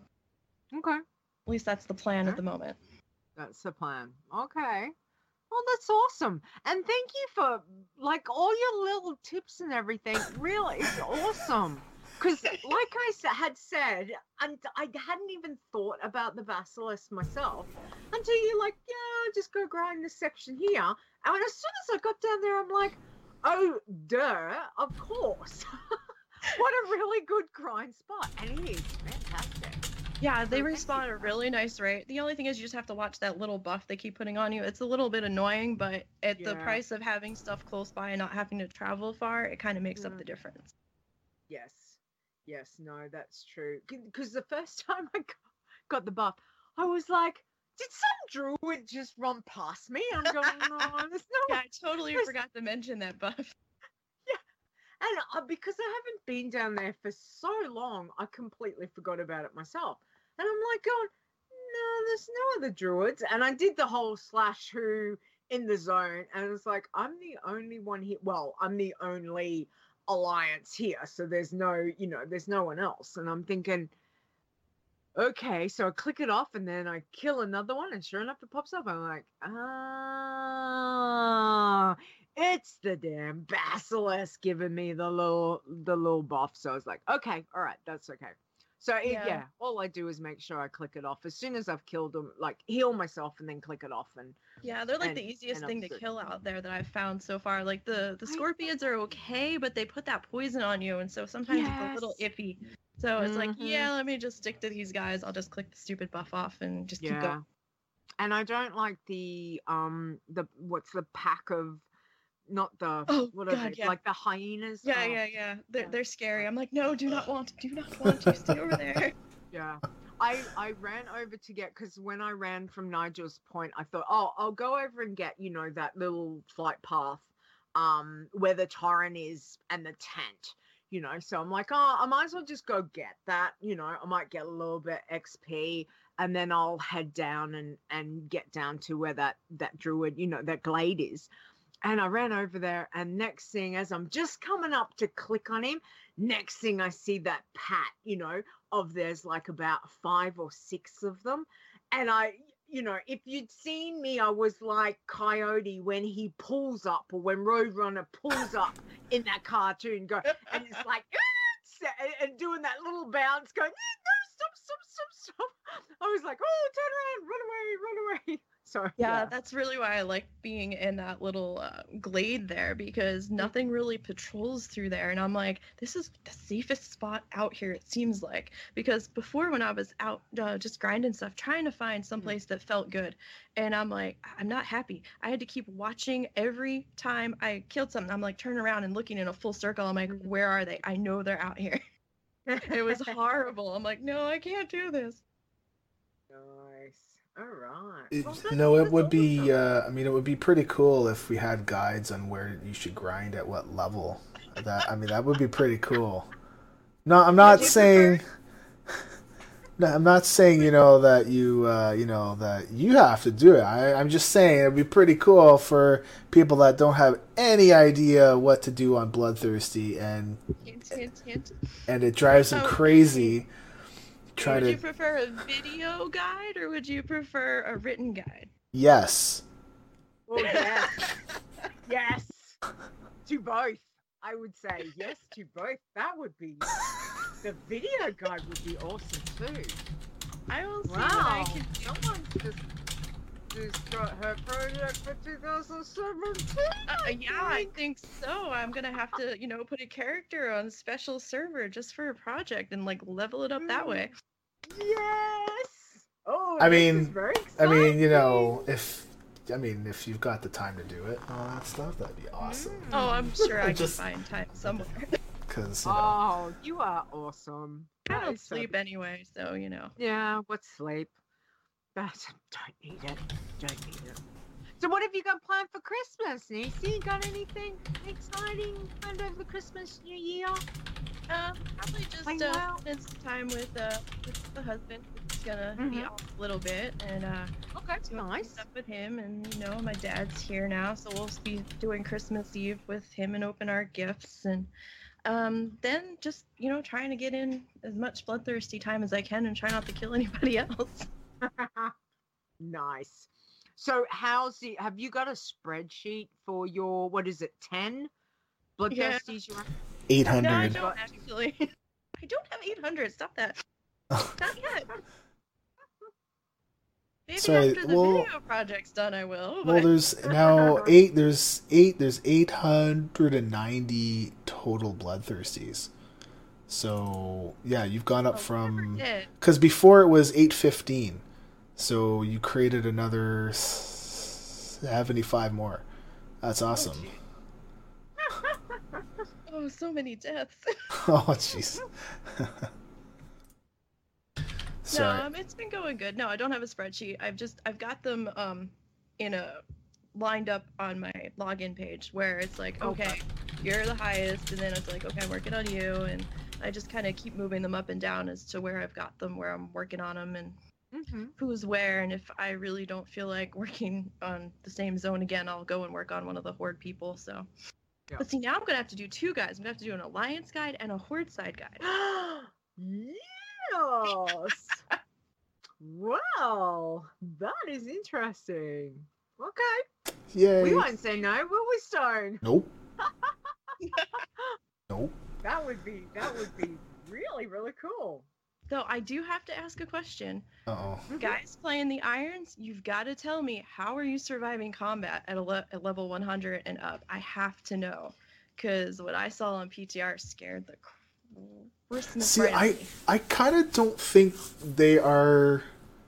Speaker 2: Okay.
Speaker 6: At least that's the plan at the moment.
Speaker 2: That's the plan. Okay. Well, that's awesome. And thank you for, like, all your little tips and everything. Really, it's awesome. Because, like I had said, and I hadn't even thought about the Basilisk myself until you're like, yeah, just go grind this section here. And as soon as I got down there, I'm like, oh, duh, of course. What a really good grind spot. And it is fantastic.
Speaker 6: Yeah, they respawn at a really nice rate. The only thing is you just have to watch that little buff they keep putting on you. It's a little bit annoying, but at the price of having stuff close by and not having to travel far, it kind of makes up the difference.
Speaker 2: Yes. Yes, no, that's true. Because the first time I got the buff, I was like, did some druid just run past me? I'm going, no, there's no.
Speaker 6: Yeah, I totally forgot to mention that buff.
Speaker 2: Yeah, and because I haven't been down there for so long, I completely forgot about it myself. And I'm like going, no, there's no other druids. And I did the whole slash who in the zone, and it's like, I'm the only one here. Well, I'm the only alliance here, so there's no one else. And I'm thinking, okay, so I click it off and then I kill another one, and sure enough it pops up. I'm like, it's the damn Basilisk giving me the little buff. So I was like, okay, all right, that's okay. So all I do is make sure I click it off as soon as I've killed them, like heal myself and then click it off. And
Speaker 6: yeah, they're like the easiest thing to kill out there that I've found so far. Like the scorpions are okay, but they put that poison on you, and so sometimes it's a little iffy. So it's like, yeah, let me just stick to these guys. I'll just click the stupid buff off and just keep going.
Speaker 2: And I don't like the what's the pack of, not the like the hyenas.
Speaker 6: Yeah. They're scary. I'm like, no, do not want to stay over there.
Speaker 2: Yeah. I ran over to get, because when I ran from Nigel's Point, I thought, I'll go over and get, that little flight path where the Torrent is and the tent, so I'm like, I might as well just go get that, I might get a little bit XP, and then I'll head down and get down to where that druid, that glade is. And I ran over there, and next thing, as I'm just coming up to click on him, next thing I see that pat, of there's like about 5 or 6 of them. And I, if you'd seen me, I was like Coyote when he pulls up, or when Roadrunner pulls up in that cartoon, and it's like, and doing that little bounce, going, no, stop. I was like, oh, turn around, run away. So
Speaker 6: yeah, that's really why I like being in that little glade there, because nothing really patrols through there, and I'm like, this is the safest spot out here, it seems like. Because before, when I was out just grinding stuff, trying to find someplace that felt good, and I'm like, I'm not happy. I had to keep watching every time I killed something. I'm like turning around and looking in a full circle. I'm like, where are they? I know they're out here. It was horrible. I'm like, no, I can't do this.
Speaker 2: Nice. All right.
Speaker 3: It would be. I mean, it would be pretty cool if we had guides on where you should grind at what level. That would be pretty cool. No, I'm not saying. No, I'm not saying that that you have to do it. I'm just saying it'd be pretty cool for people that don't have any idea what to do on Bloodthirsty, and and it drives them crazy.
Speaker 6: Would you prefer a video guide or would you prefer a written guide?
Speaker 3: Yes.
Speaker 2: Oh, yes. Yes. To both. I would say yes to both. That would be... The video guide would be awesome too.
Speaker 6: I will see what I can do.
Speaker 2: Someone's just got her project for 2017.
Speaker 6: Yeah, I think so. I'm gonna have to, put a character on a special server just for a project and like level it up that way.
Speaker 2: Yes. Oh,
Speaker 3: I
Speaker 2: this is very exciting.
Speaker 3: if you've got the time to do it and all that stuff, that'd be awesome.
Speaker 6: Oh, I'm sure I can find time somewhere.
Speaker 2: Oh, you are awesome.
Speaker 6: I don't sleep anyway, so
Speaker 2: Yeah, what's sleep? Don't need it. Don't need it. So what have you got planned for Christmas, Nisi? Got anything exciting planned over Christmas, New Year?
Speaker 6: Probably just spend some time with the husband. He's gonna be off a little bit, and
Speaker 2: nice
Speaker 6: stuff with him. And my dad's here now, so we'll be doing Christmas Eve with him and open our gifts, and then just trying to get in as much Bloodthirsty time as I can and try not to kill anybody else.
Speaker 2: Nice. So have you got a spreadsheet for your, what is it, 10 Bloodthirsties?
Speaker 3: Yeah. 800.
Speaker 6: No, I don't actually. I don't have 800. Stop that. Not yet. Maybe after the video project's done, I will.
Speaker 3: Well, there's now 8. There's 890 total Bloodthirsties. So yeah, you've gone up from, because before it was 815. So you created another 75 more. That's awesome.
Speaker 6: Oh, so many deaths.
Speaker 3: Oh, jeez.
Speaker 6: No, it's been going good. No, I don't have a spreadsheet. I've got them lined up on my login page where it's like, okay, you're the highest, and then it's like, okay, I'm working on you, and I just kind of keep moving them up and down as to where I've got them, where I'm working on them, and who's where. And if I really don't feel like working on the same zone again, I'll go and work on one of the Horde people. So, but see, now I'm gonna have to do 2 guides. I'm gonna have to do an Alliance guide and a Horde side guide.
Speaker 2: Yes. Well, that is interesting. Okay.
Speaker 3: Yay.
Speaker 2: We won't say no, will we, Stone?
Speaker 3: Nope. Nope.
Speaker 2: That would be really, really cool.
Speaker 6: So I do have to ask a question.
Speaker 3: Uh-oh.
Speaker 6: Guys playing the Irons, you've got to tell me, how are you surviving combat at level 100 and up? I have to know, because what I saw on PTR scared the Christmas.
Speaker 3: See, I kind of don't think they are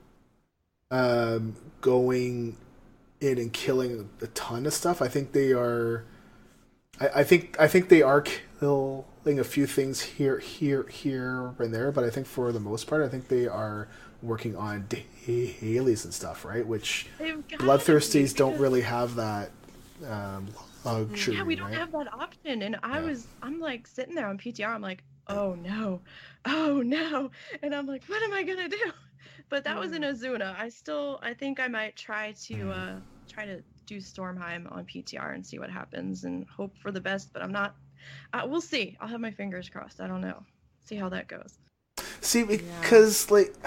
Speaker 3: going in and killing a ton of stuff. I think they are. I think they are killing a few things here, and there. But I think for the most part, I think they are working on dailies and stuff, right? Which Bloodthirsties don't really have that luxury.
Speaker 6: Yeah, we don't have that option. And I'm like sitting there on PTR. I'm like, oh no, and I'm like, what am I gonna do? But that was in Azuna. I think I might try to do Stormheim on PTR and see what happens and hope for the best. But I'm not. We'll see. I'll have my fingers crossed. I don't know. See how that goes.
Speaker 3: See, because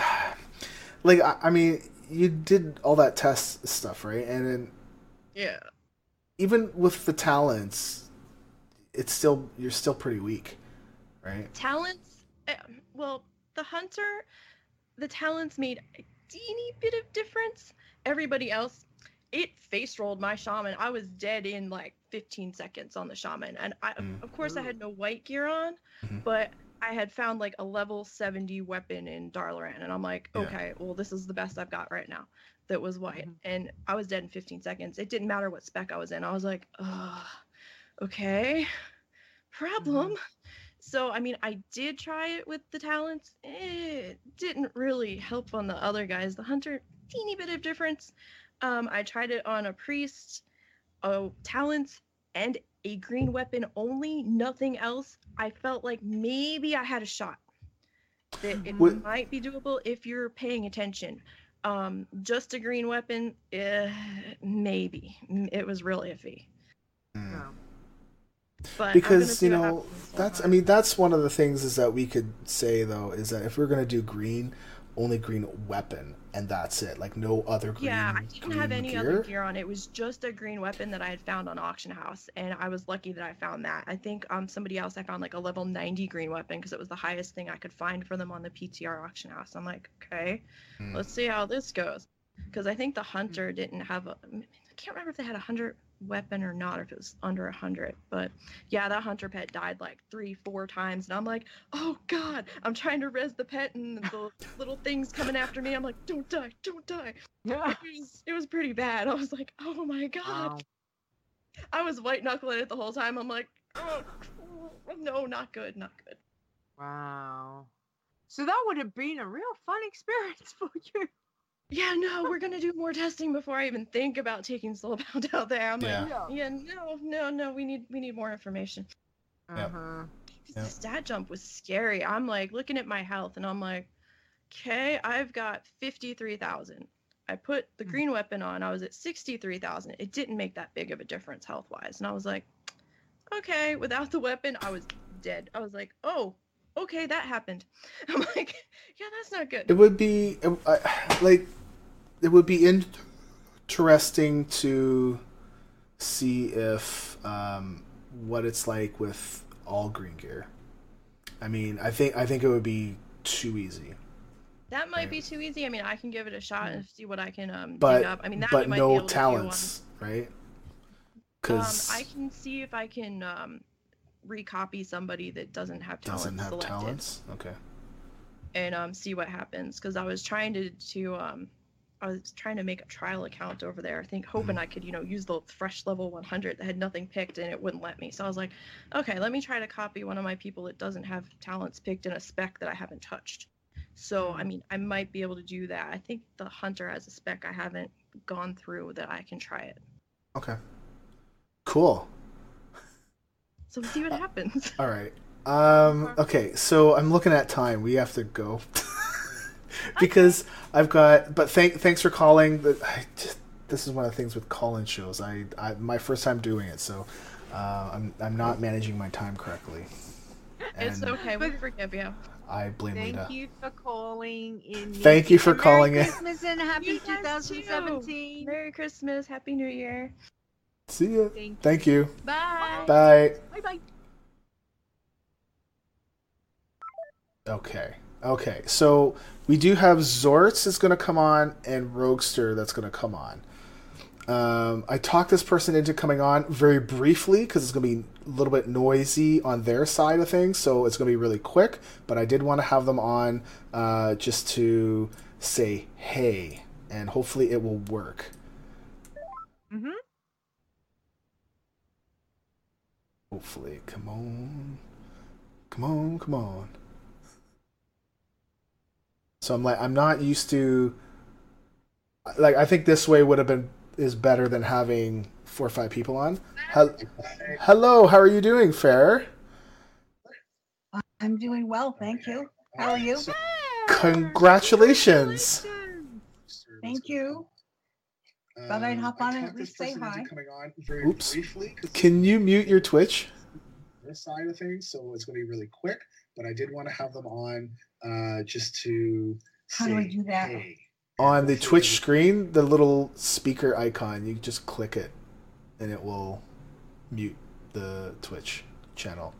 Speaker 3: I mean, you did all that test stuff, right? And then even with the talents, you're still pretty weak, right?
Speaker 6: Talents. Well, the hunter, the talents made teeny bit of difference. Everybody else, it face rolled my shaman. I was dead in like 15 seconds on the shaman. And of course, I had no white gear on, but I had found like a level 70 weapon in Darlaran. And I'm like, okay, well, this is the best I've got right now that was white. And I was dead in 15 seconds. It didn't matter what spec I was in. I was like, okay, problem. So, I mean, I did try it with the talents. It didn't really help on the other guys. The hunter, teeny bit of difference. I tried it on a priest, talents, and a green weapon only, nothing else. I felt like maybe I had a shot. That it might be doable if you're paying attention. Just a green weapon, maybe. It was really iffy. But
Speaker 3: because that's one of the things is that we could say though is that if we're gonna do green, only green weapon and that's it, like no other green.
Speaker 6: Yeah, I didn't have any other gear on. It was just a green weapon that I had found on Auction House, and I was lucky that I found that. I think somebody else I found like a level 90 green weapon because it was the highest thing I could find for them on the PTR Auction House. I'm like, okay, let's see how this goes, because I think the hunter didn't have I can't remember if they had 100 weapon or not, or if it was under 100, but yeah, that hunter pet died like 3-4 times, and I'm like, oh god, I'm trying to res the pet and the little things coming after me. I'm like, don't die. Yeah, it was pretty bad. I was like, oh my god. Wow. I was white knuckling it the whole time. I'm like, oh no, not good.
Speaker 2: Wow. So that would have been a real fun experience for you.
Speaker 6: Yeah, no, we're gonna do more testing before I even think about taking Soulbound out there. I'm like, no, we need more information. The stat jump was scary. I'm like looking at my health and I'm like, okay, I've got 53,000. I put the green weapon on, I was at 63,000. It didn't make that big of a difference health wise, and I was like, okay, without the weapon, I was dead. I was like, oh, okay, that happened. I'm like, yeah, that's not good.
Speaker 3: It would be it would be interesting to see if what it's like with all green gear. I mean, I think it would be too easy.
Speaker 6: That might be too easy. I mean, I can give it a shot and see what I can
Speaker 3: dig
Speaker 6: up. I mean, that
Speaker 3: but
Speaker 6: might
Speaker 3: no
Speaker 6: be able
Speaker 3: talents,
Speaker 6: to
Speaker 3: right? Because
Speaker 6: I can see if I can recopy somebody that doesn't have talents.
Speaker 3: Doesn't have talents. Okay.
Speaker 6: And see what happens, because I was trying to make a trial account over there. I think hoping I could use the fresh level 100 that had nothing picked, and it wouldn't let me. So I was like, okay, let me try to copy one of my people that doesn't have talents picked in a spec that I haven't touched. So I mean, I might be able to do that. I think the hunter has a spec I haven't gone through that I can try it.
Speaker 3: Okay. Cool.
Speaker 6: So we'll see what happens.
Speaker 3: All right. Okay, so I'm looking at time. We have to go. Because I've got... But thanks for calling. This is one of the things with call-in shows. I my first time doing it, so I'm not managing my time correctly.
Speaker 6: It's okay. We forgive you.
Speaker 3: I blame Lita.
Speaker 2: Thank you for calling in.
Speaker 3: Thank you for calling in.
Speaker 2: Merry Christmas and happy 2017.
Speaker 6: Merry Christmas. Happy New Year.
Speaker 3: See ya. Thank you.
Speaker 6: Bye.
Speaker 3: Bye.
Speaker 2: Bye.
Speaker 3: Okay. So we do have Zortz that's going to come on and Roguester that's going to come on. I talked this person into coming on very briefly because it's going to be a little bit noisy on their side of things, so it's going to be really quick, but I did want to have them on just to say hey, and hopefully it will work. Hopefully. Come on. So I'm not used to, like, I think this way is better than having 4 or 5 people on. Hello, how are you doing, Fair?
Speaker 7: I'm doing well, thank you. How are you?
Speaker 3: Congratulations.
Speaker 7: Thank you. Thought I'd hop on and at least say hi.
Speaker 3: Oops. Can you mute your Twitch?
Speaker 8: This side of things, so it's going to be really quick, but I did want to have them on just to
Speaker 7: How do I do that?
Speaker 8: Hey.
Speaker 3: On the Twitch screen, the little speaker icon, you just click it and it will mute the Twitch channel.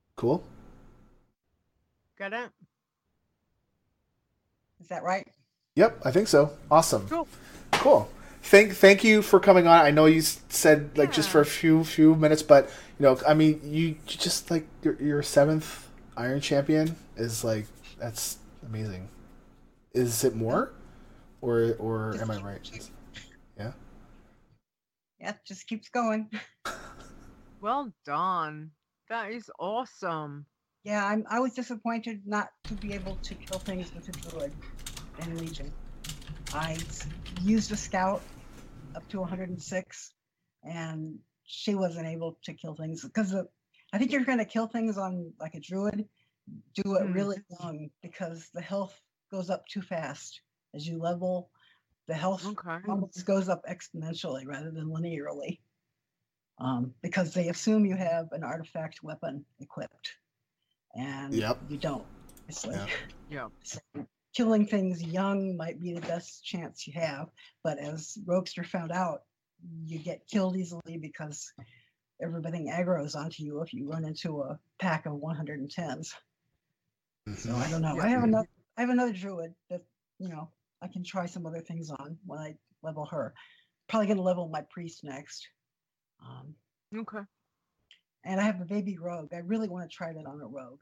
Speaker 3: Cool?
Speaker 2: Got it?
Speaker 7: Is that right?
Speaker 3: Yep, I think so. Awesome. Cool. Thank you for coming on. I know you said just for a few minutes, but I mean, you just your 7th Iron Champion is that's amazing. Is it more, or am I right? Yeah.
Speaker 7: Yeah, just keeps going.
Speaker 2: Well done. That is awesome.
Speaker 7: Yeah, I was disappointed not to be able to kill things with a druid in Legion. I used a scout up to 106, and she wasn't able to kill things because I think you're going to kill things on a druid. Do it really long because the health goes up too fast as you level. The health almost goes up exponentially rather than linearly, because they assume you have an artifact weapon equipped, and you don't. It's so killing things young might be the best chance you have, but as Roguester found out, you get killed easily because everything aggroes onto you if you run into a pack of 110s. So I don't know. I have another druid that I can try some other things on when I level her. Probably going to level my priest next.
Speaker 2: Okay.
Speaker 7: And I have a baby rogue. I really want to try that on a rogue.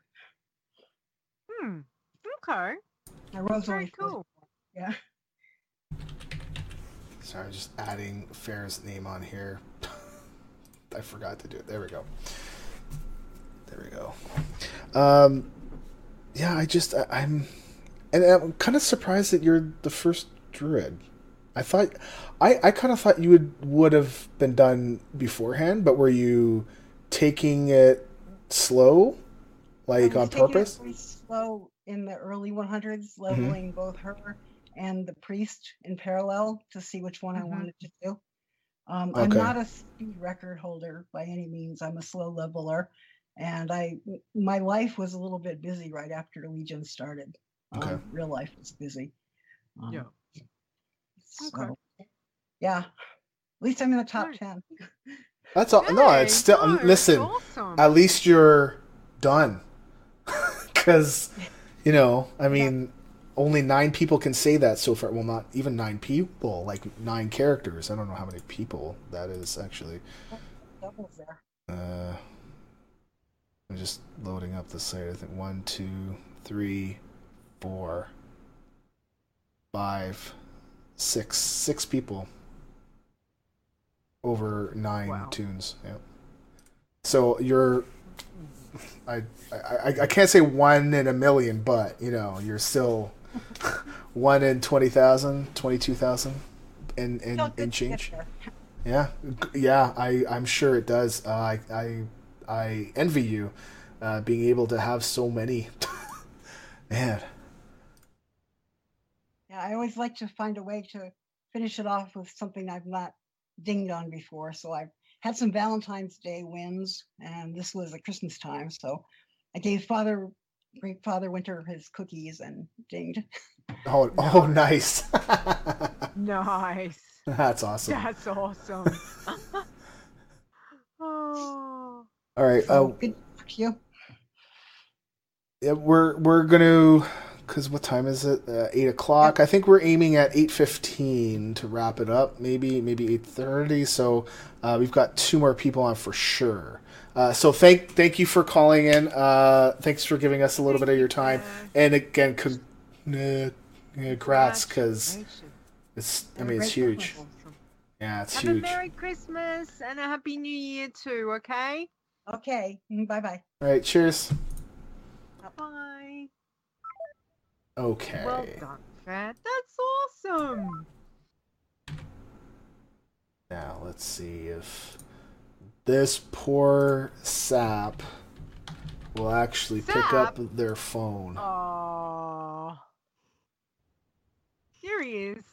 Speaker 2: Okay.
Speaker 7: My rogue's
Speaker 2: very
Speaker 7: only
Speaker 2: cool.
Speaker 7: Yeah.
Speaker 3: Sorry, I'm just adding Fair's name on here. I forgot to do it. There we go. Yeah, I'm kind of surprised that you're the first druid. I kind of thought you would have been done beforehand, but were you taking it slow, on purpose?
Speaker 7: It really slow in the early 100s, leveling both her and the priest in parallel to see which one I wanted to do. I'm not a speed record holder by any means. I'm a slow leveler, and my life was a little bit busy right after Legion started. Real life was busy. So, yeah. At least I'm in the top 10.
Speaker 3: That's all. No, it's still. Listen, awesome. At least you're done. Because, I mean, only 9 people can say that so far. Well, not even 9 people, 9 characters. I don't know how many people that is actually.
Speaker 7: Doubles there.
Speaker 3: I'm just loading up the site. I think 1, 2, 3, 4, 5, 6 people over 9 tunes. Yeah. So you're. I can't say 1 in a million, but you're still 1 in 20,000, 22,000 in change. Yeah. I'm sure it does. I envy you, being able to have so many. Man.
Speaker 7: Yeah, I always like to find a way to finish it off with something I've not dinged on before. So I've had some Valentine's Day wins, and this was at Christmas time. So I gave Great Father Winter his cookies and dinged.
Speaker 3: Oh, nice.
Speaker 2: Nice.
Speaker 3: That's awesome.
Speaker 2: That's awesome.
Speaker 3: Oh. All right.
Speaker 7: Good luck to you.
Speaker 3: Yeah, we're gonna. Because what time is it? 8 o'clock. I think we're aiming at 8:15 to wrap it up. Maybe 8:30. So we've got 2 more people on for sure. So thank you for calling in. Thanks for giving us a little bit of your time. And again, congrats, because it's huge. Yeah, it's huge.
Speaker 2: Have a Merry Christmas and a Happy New Year too. Okay.
Speaker 7: Okay. Bye.
Speaker 3: All right. Cheers.
Speaker 2: Bye.
Speaker 3: Okay.
Speaker 2: Well done, Fat. That's awesome.
Speaker 3: Now, let's see if this poor sap will actually pick up their phone.
Speaker 2: Aww. Here he is.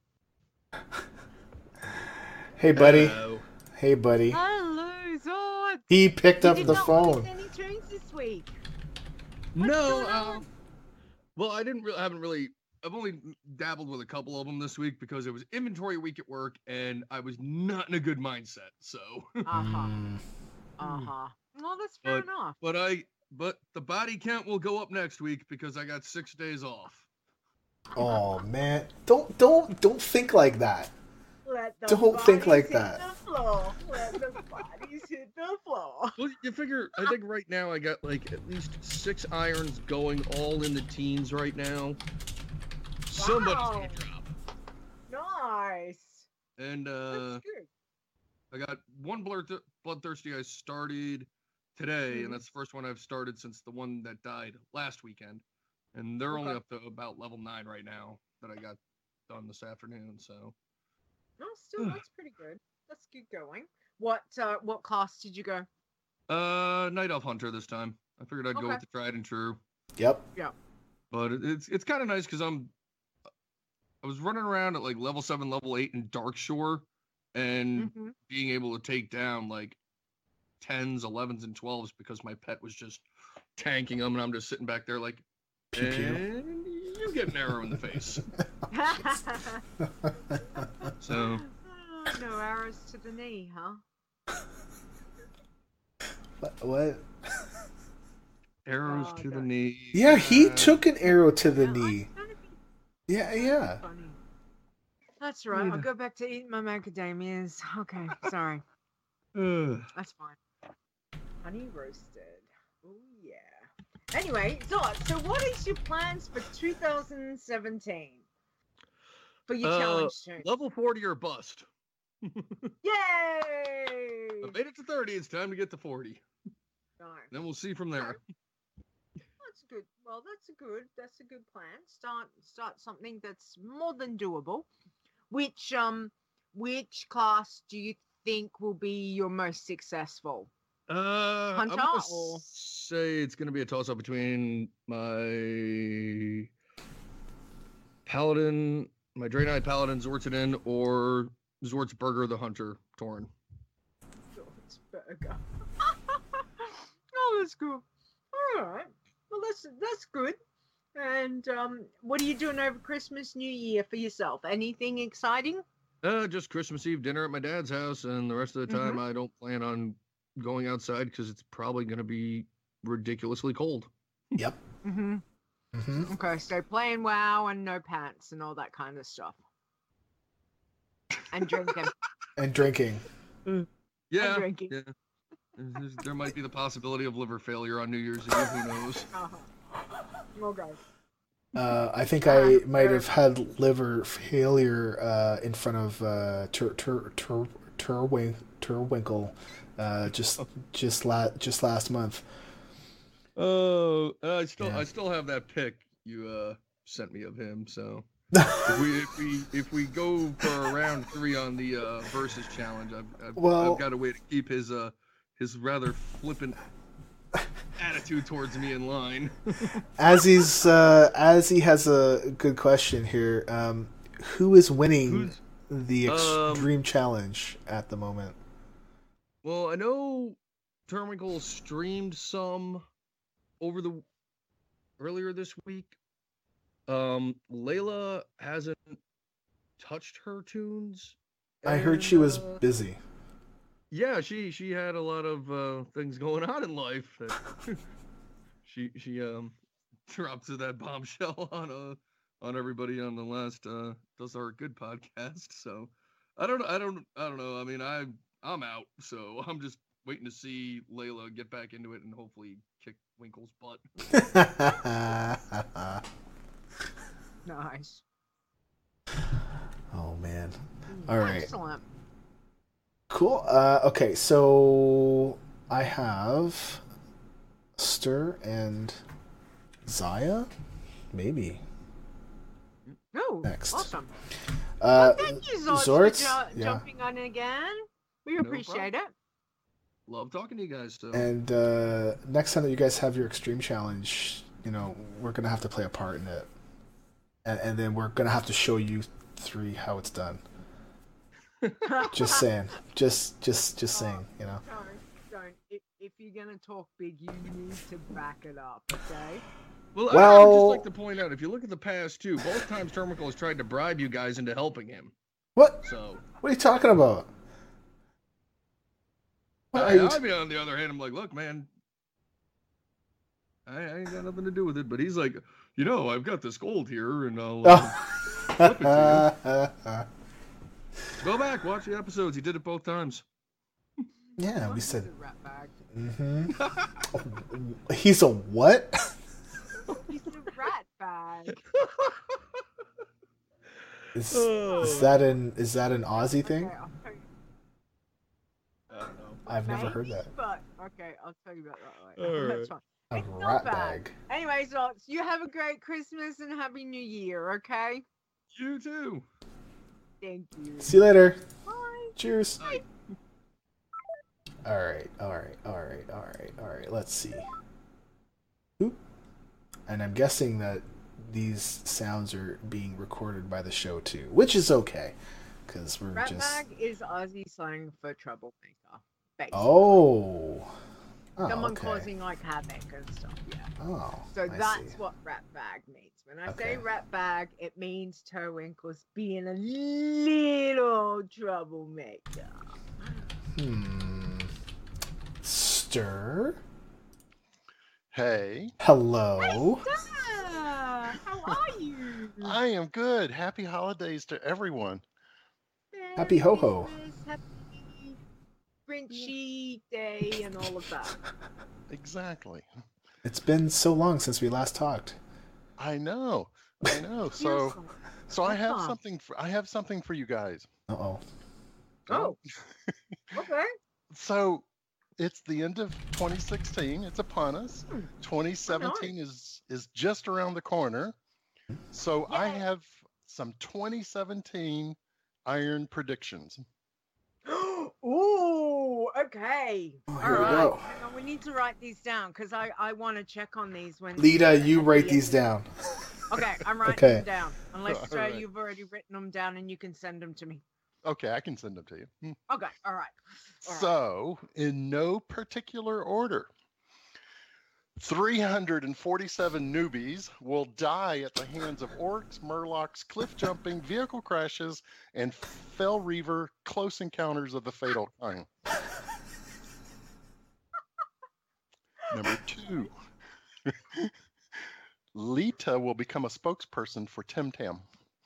Speaker 3: Hey, buddy.
Speaker 9: Hello.
Speaker 3: Hey, buddy.
Speaker 2: Hello, Zord.
Speaker 3: He picked up the phone.
Speaker 2: Any tunes this week?
Speaker 9: No, well, I haven't really. I've only dabbled with a couple of them this week because it was inventory week at work and I was not in a good mindset. So.
Speaker 2: Well, that's fair enough.
Speaker 9: But the body count will go up next week because I got 6 days off.
Speaker 3: Oh man, don't think like that. Don't think like that.
Speaker 2: Let the bodies hit the floor.
Speaker 9: Well, you figure, I think right now I got like at least 6 irons going all in the teens right now. Somebody's gonna drop.
Speaker 2: Nice.
Speaker 9: And
Speaker 2: That's good.
Speaker 9: I got one Bloodthirsty I started today, and that's the first one I've started since the one that died last weekend. And they're only up to about level 9 right now that I got done this afternoon, so.
Speaker 2: No, still, that's pretty good. Let's keep going. What class did you go?
Speaker 9: Night Elf Hunter this time. I figured I'd go with the tried and true.
Speaker 3: Yep.
Speaker 2: Yeah.
Speaker 9: But it's kind of nice because I was running around at like level 7, level 8 in Darkshore, and being able to take down like 10s, 11s, and 12s because my pet was just tanking them, and I'm just sitting back there like, and you get an arrow in the face. So.
Speaker 2: No arrows to the knee, huh?
Speaker 3: What?
Speaker 9: Arrows to the knee.
Speaker 3: Yeah, he took an arrow to the knee. Yeah.
Speaker 2: Funny. That's right. I'll go back to eating my macadamias. Okay, sorry. That's fine. Honey roasted. Oh yeah. Anyway, so what is your plans for 2017? For your challenge turn?
Speaker 9: Level 40 or bust.
Speaker 2: Yay!
Speaker 9: I made it to 30. It's time to get to 40.
Speaker 2: Nice.
Speaker 9: Then we'll see from there.
Speaker 2: That's good. Well, that's a good plan. Start something that's more than doable. Which class do you think will be your most successful? Hunter,
Speaker 9: I'm gonna say it's gonna be a toss-up between my Paladin, my Draenei Paladin Zortidin, or Zortsburger the Hunter Tauren.
Speaker 2: Zortsburger. Oh, that's cool. All right. Well, that's good. And what are you doing over Christmas, New Year for yourself? Anything exciting?
Speaker 9: Just Christmas Eve dinner at my dad's house, and the rest of the time I don't plan on going outside because it's probably going to be ridiculously cold.
Speaker 3: Yep.
Speaker 2: Okay, so playing WoW and no pants and all that kind of stuff. And drinking.
Speaker 9: Yeah.
Speaker 2: And drinking.
Speaker 9: Yeah. There might be the possibility of liver failure on New Year's Eve. Who knows?
Speaker 2: Okay.
Speaker 3: I think I might have had liver failure in front of Terwinkle just last month.
Speaker 9: Oh, I still have that pic you sent me of him. So if we go for round 3 on the versus challenge, I've got a way to keep his rather flippant attitude towards me in line.
Speaker 3: as he has a good question here, who is winning the extreme challenge at the moment?
Speaker 9: Well, I know Terwinkle streamed some earlier this week. Layla hasn't touched her tunes.
Speaker 3: I heard she was busy.
Speaker 9: Yeah, she had a lot of things going on in life that she dropped to that bombshell on everybody on the last Does Our Good podcast. So I don't know. I mean, I'm out, so I'm just waiting to see Layla get back into it and hopefully kick Winkle's butt.
Speaker 2: Nice.
Speaker 3: Oh man. All right.
Speaker 2: Excellent.
Speaker 3: Cool. Okay, so I have Stir and Zaya, maybe.
Speaker 2: Oh,
Speaker 3: next.
Speaker 2: Awesome.
Speaker 3: Thank
Speaker 2: you, Zorts, for jumping on again. We appreciate it.
Speaker 9: Love talking to you guys. So.
Speaker 3: And next time that you guys have your extreme challenge, we're gonna have to play a part in it, and then we're gonna have to show you 3 how it's done. Just saying. Just saying,
Speaker 2: Don't. If you're gonna talk big, you need to back it up, okay?
Speaker 9: Well, I would just like to point out, if you look at the past too, both times Termical has tried to bribe you guys into helping him.
Speaker 3: What?
Speaker 9: So.
Speaker 3: What are you talking about?
Speaker 9: I mean, on the other hand, I'm like, look, man. I ain't got nothing to do with it. But he's like, I've got this gold here, and I'll flip it to you. Go back, watch the episodes. He did it both times.
Speaker 3: Yeah, we said.
Speaker 2: Rat bag.
Speaker 3: Mm-hmm. He's a what?
Speaker 2: He's a rat bag.
Speaker 3: Is that an Aussie thing?
Speaker 2: Okay, I'll tell you.
Speaker 9: I don't know.
Speaker 3: I've never heard that.
Speaker 2: But okay, I'll tell you about that later. That's fine.
Speaker 3: A
Speaker 2: It's not
Speaker 3: rat
Speaker 2: bad.
Speaker 3: bag.
Speaker 2: Anyway, so you have a great Christmas and Happy New Year, okay?
Speaker 9: You too.
Speaker 2: Thank you.
Speaker 3: See you later.
Speaker 2: Bye.
Speaker 3: Cheers.
Speaker 9: Bye.
Speaker 3: All right. Let's see. Oop. And I'm guessing that these sounds are being recorded by the show too, which is okay, because we're
Speaker 2: Rat
Speaker 3: just.
Speaker 2: bag is Aussie slang for troublemaker. Basically.
Speaker 3: Oh.
Speaker 2: Someone
Speaker 3: okay.
Speaker 2: causing like havoc and stuff, yeah.
Speaker 3: Oh.
Speaker 2: So
Speaker 3: I
Speaker 2: that's
Speaker 3: see.
Speaker 2: what rat bag means. When I
Speaker 3: Okay.
Speaker 2: say rat bag, it means Toewinkle's being a little troublemaker.
Speaker 3: Stir.
Speaker 10: Hey,
Speaker 3: Hello.
Speaker 2: Hey, how are you?
Speaker 10: I am good. Happy holidays to everyone.
Speaker 3: Happy ho-ho.
Speaker 2: Christmas, Happy Grinchy Day and all of that.
Speaker 10: Exactly.
Speaker 3: It's been so long since we last talked.
Speaker 10: I know. So I have something for you guys.
Speaker 3: Uh-oh.
Speaker 2: Oh. Okay.
Speaker 10: So it's the end of 2016. It's upon us. 2017 is just around the corner. So I have some 2017 Iron predictions.
Speaker 2: Ooh, okay.
Speaker 3: Oh,
Speaker 2: All
Speaker 3: here we
Speaker 2: right.
Speaker 3: go.
Speaker 2: Hang on, we need to write these down because I want to check on these when.
Speaker 3: Lita, you write these down.
Speaker 2: Okay, I'm writing
Speaker 3: Okay.
Speaker 2: them down. Unless
Speaker 10: All right.
Speaker 2: you've already written them down and you can send them to me.
Speaker 10: Okay, I can send them to you.
Speaker 2: Okay, all right. All right.
Speaker 10: So, in no particular order, 347 newbies will die at the hands of orcs, murlocs, cliff jumping, vehicle crashes, and Fel Reaver close encounters of the fatal kind. Number 2. Lita will become a spokesperson for Tim Tam.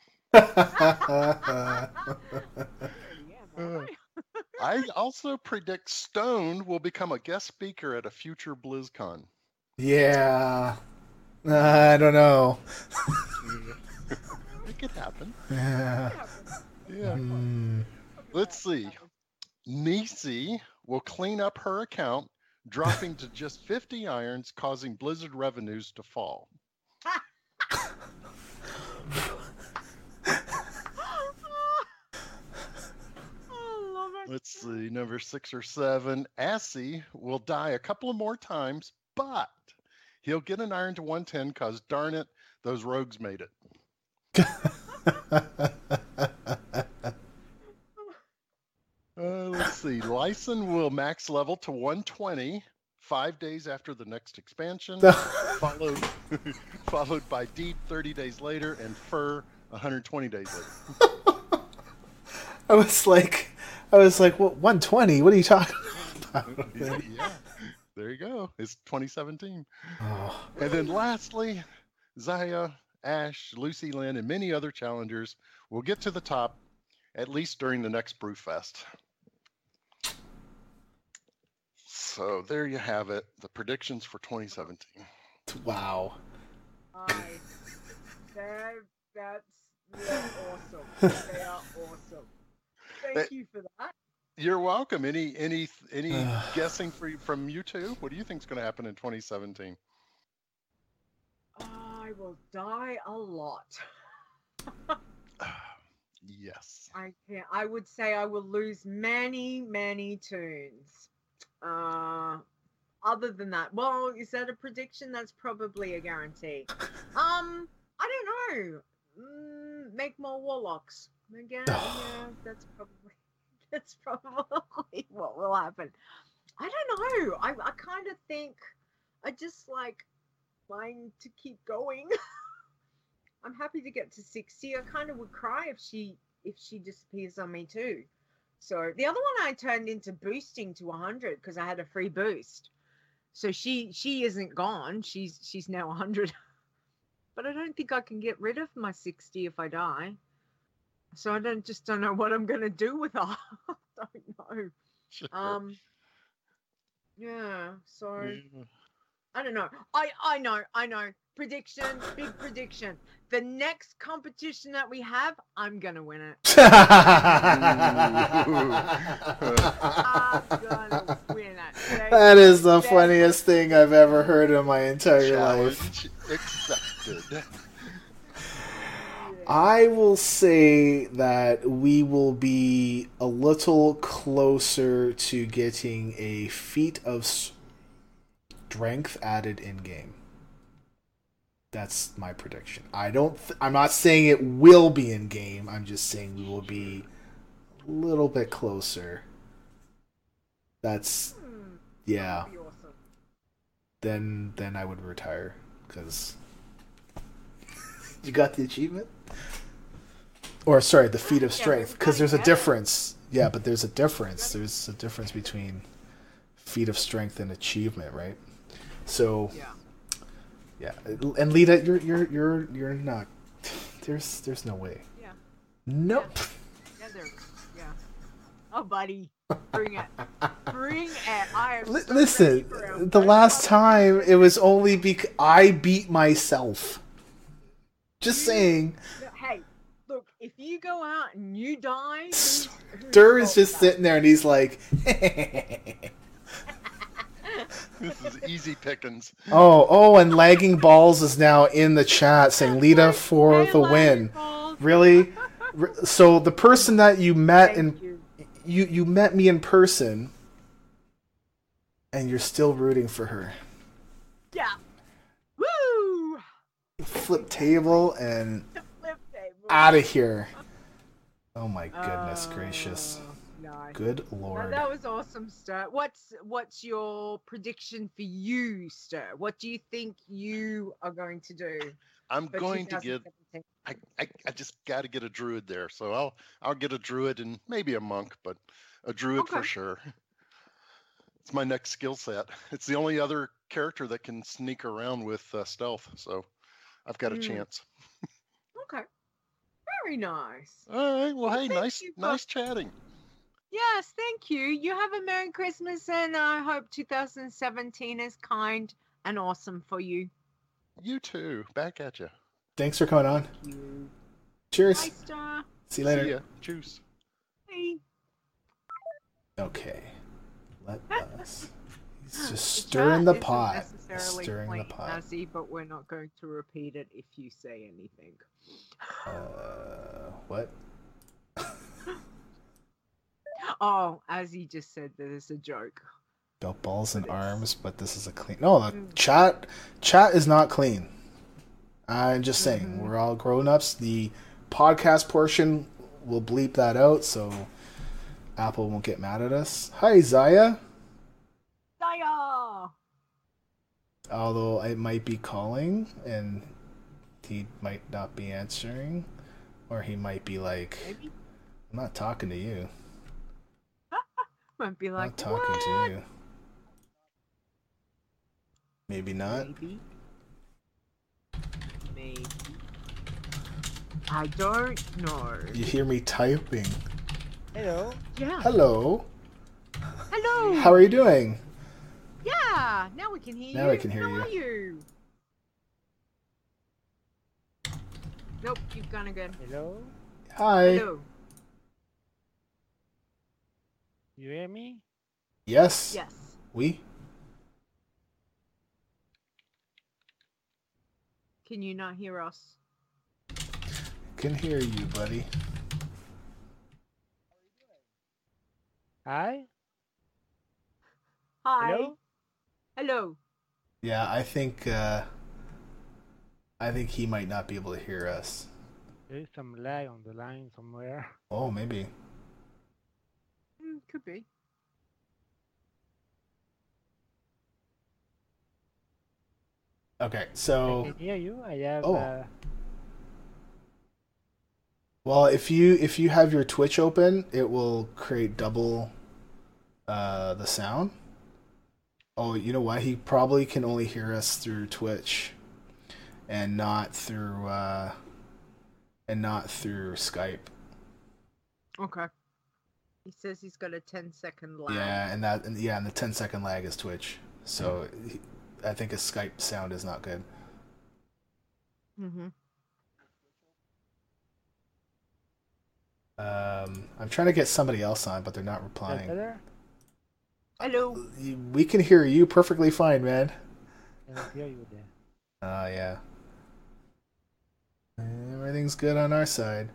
Speaker 10: I also predict Stone will become a guest speaker at a future BlizzCon.
Speaker 3: Yeah. I don't know.
Speaker 10: It could happen.
Speaker 3: Yeah.
Speaker 10: Yeah. Let's see. Nisi will clean up her account, dropping to just 50 irons, causing Blizzard revenues to fall. Let's see, number 6 or 7. Assy will die a couple of more times, but he'll get an iron to 110 because, darn it, those rogues made it. Let's see. Lyson will max level to 120 5 days after the next expansion, followed by Deed 30 days later and Fur 120 days later.
Speaker 3: I was like, what, 120? What are you talking about?
Speaker 10: Yeah, there you go. It's 2017.
Speaker 3: Oh.
Speaker 10: And then lastly, Zaya, Ash, Lucy Lynn, and many other challengers will get to the top, at least during the next Brewfest. So there you have it, the predictions for 2017.
Speaker 3: Wow.
Speaker 2: They're awesome. They are awesome. Thank you for that.
Speaker 10: You're welcome. Any guessing from you two? What do you think is going to happen in 2017?
Speaker 2: I will die a lot.
Speaker 10: Yes.
Speaker 2: I would say I will lose many toons. Other than that, well, is that a prediction? That's probably a guarantee. I don't know. Make more warlocks. Again, yeah, that's probably what will happen. I don't know. I kind of think I just like mine to keep going. I'm happy to get to 60. I kind of would cry if she disappears on me too. So the other one I turned into boosting to 100 because I had a free boost. So she isn't gone. She's now 100. But I don't think I can get rid of my 60 if I die. So I don't know what I'm gonna do with her. I don't know.
Speaker 10: Sure.
Speaker 2: Yeah. So I don't know. I know. Prediction, big prediction. The next competition that we have, I'm gonna win it. I'm gonna win it.
Speaker 3: That is the funniest thing I've ever heard in my entire life.
Speaker 10: Accepted.
Speaker 3: I will say that we will be a little closer to getting a feat of strength added in game. That's my prediction. I'm not saying it will be in game. I'm just saying we will be a little bit closer. That's yeah. Then I would retire because you got the achievement. Or sorry, the feat of strength, because there's a difference. Yeah, but there's a difference. There's a difference between feat of strength and achievement, right? So, yeah. And Lita, you're not. There's no way.
Speaker 2: Yeah.
Speaker 3: Nope.
Speaker 2: Yeah. Oh, buddy, bring it. Bring it. I am.
Speaker 3: Listen, the last time it was only because I beat myself. Just saying.
Speaker 2: Hey. Look, if you go out and you die...
Speaker 3: Dur is just sitting there and he's like...
Speaker 10: This is easy pickings.
Speaker 3: Oh, and Lagging Balls is now in the chat saying Lita for the win. Really? So the person that you met you met me in person and you're still rooting for her.
Speaker 2: Yeah. Woo!
Speaker 3: Flip table and... out of here. Oh my goodness gracious.
Speaker 2: Nice.
Speaker 3: Good lord.
Speaker 2: That was awesome, Stir. What's your prediction for you, Stir? What do you think you are going to do?
Speaker 10: I'm going to get I just got to get a druid there. So I'll get a druid and maybe a monk, but a druid for sure. It's my next skill set. It's the only other character that can sneak around with stealth, so I've got a chance.
Speaker 2: Okay. Very nice.
Speaker 10: All right. Well, hey, nice chatting.
Speaker 2: Yes, thank you. You have a Merry Christmas, and I hope 2017 is kind and awesome for you.
Speaker 10: You too. Back at you.
Speaker 3: Thanks for coming on. Cheers.
Speaker 2: Bye, Star.
Speaker 3: See you later.
Speaker 10: See ya. Cheers.
Speaker 2: Bye.
Speaker 3: Okay. Let us. He's just stirring the pot.
Speaker 2: Stirring the pot. Nazi, but we're not going to repeat it if you say anything.
Speaker 3: What?
Speaker 2: Oh, as he just said, that is a joke.
Speaker 3: Got balls and arms, but this is a clean. No, the chat is not clean. I'm just saying, we're all grown-ups. The podcast portion will bleep that out, so Apple won't get mad at us. Hi, Zaya.
Speaker 2: Zaya!
Speaker 3: Although it might be calling, and he might not be answering, or he might be like,
Speaker 2: maybe?
Speaker 3: I'm not talking to you.
Speaker 2: Might be like,
Speaker 3: I'm not talking to you. Maybe not.
Speaker 2: Maybe. I don't know.
Speaker 3: You hear me typing.
Speaker 11: Hello.
Speaker 2: Yeah.
Speaker 3: Hello.
Speaker 2: Hello.
Speaker 3: How are you doing?
Speaker 2: Yeah. Now we can hear you.
Speaker 3: Now we can hear
Speaker 2: How are you? Nope, you've gone again.
Speaker 11: Hello.
Speaker 3: Hi.
Speaker 2: Hello.
Speaker 11: You hear me?
Speaker 3: Yes.
Speaker 2: Yes.
Speaker 3: We?
Speaker 2: Can you not hear us?
Speaker 3: Can hear you, buddy.
Speaker 11: Hi.
Speaker 2: Hi.
Speaker 11: Hello.
Speaker 2: Hello.
Speaker 3: Yeah, I think he might not be able to hear us.
Speaker 11: There is some lag on the line somewhere.
Speaker 3: Oh, maybe.
Speaker 2: Could be.
Speaker 3: Okay, so
Speaker 11: I can hear you. I have.
Speaker 3: Well, if you have your Twitch open, it will create double the sound. Oh, you know what? He probably can only hear us through Twitch, and not through Skype.
Speaker 2: Okay. He says he's got a 10-second lag.
Speaker 3: Yeah, and the 10-second lag is Twitch. So I think his Skype sound is not good.
Speaker 2: Mm-hmm.
Speaker 3: I'm trying to get somebody else on, but they're not replying.
Speaker 2: Hello.
Speaker 3: We can hear you perfectly fine, man.
Speaker 11: I don't hear you there.
Speaker 3: Yeah. Everything's good on our side.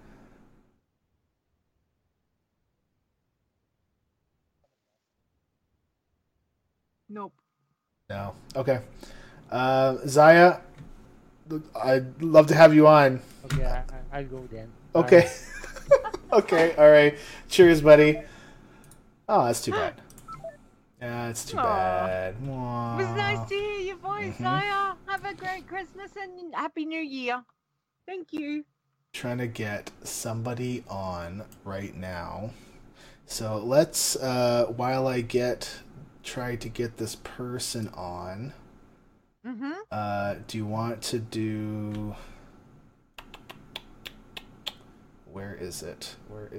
Speaker 2: Nope.
Speaker 3: No. Okay. Zaya, I'd love to have you on.
Speaker 11: Okay, I'll go then.
Speaker 3: Okay. Okay, alright. Cheers, buddy. Oh, that's too bad. Yeah, it's too bad. Aww.
Speaker 2: It was nice to hear your voice, Zaya. Have a great Christmas and Happy New Year. Thank you.
Speaker 3: Trying to get somebody on right now. So let's, while I try to get this person on, do you want to do... Where is it?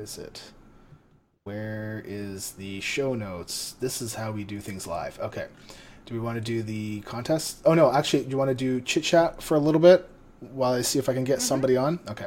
Speaker 3: Where is the show notes? This is how we do things live. Okay. Do we want to do the contest? Oh, no. Actually, do you want to do chit chat for a little bit while I see if I can get somebody on? Okay.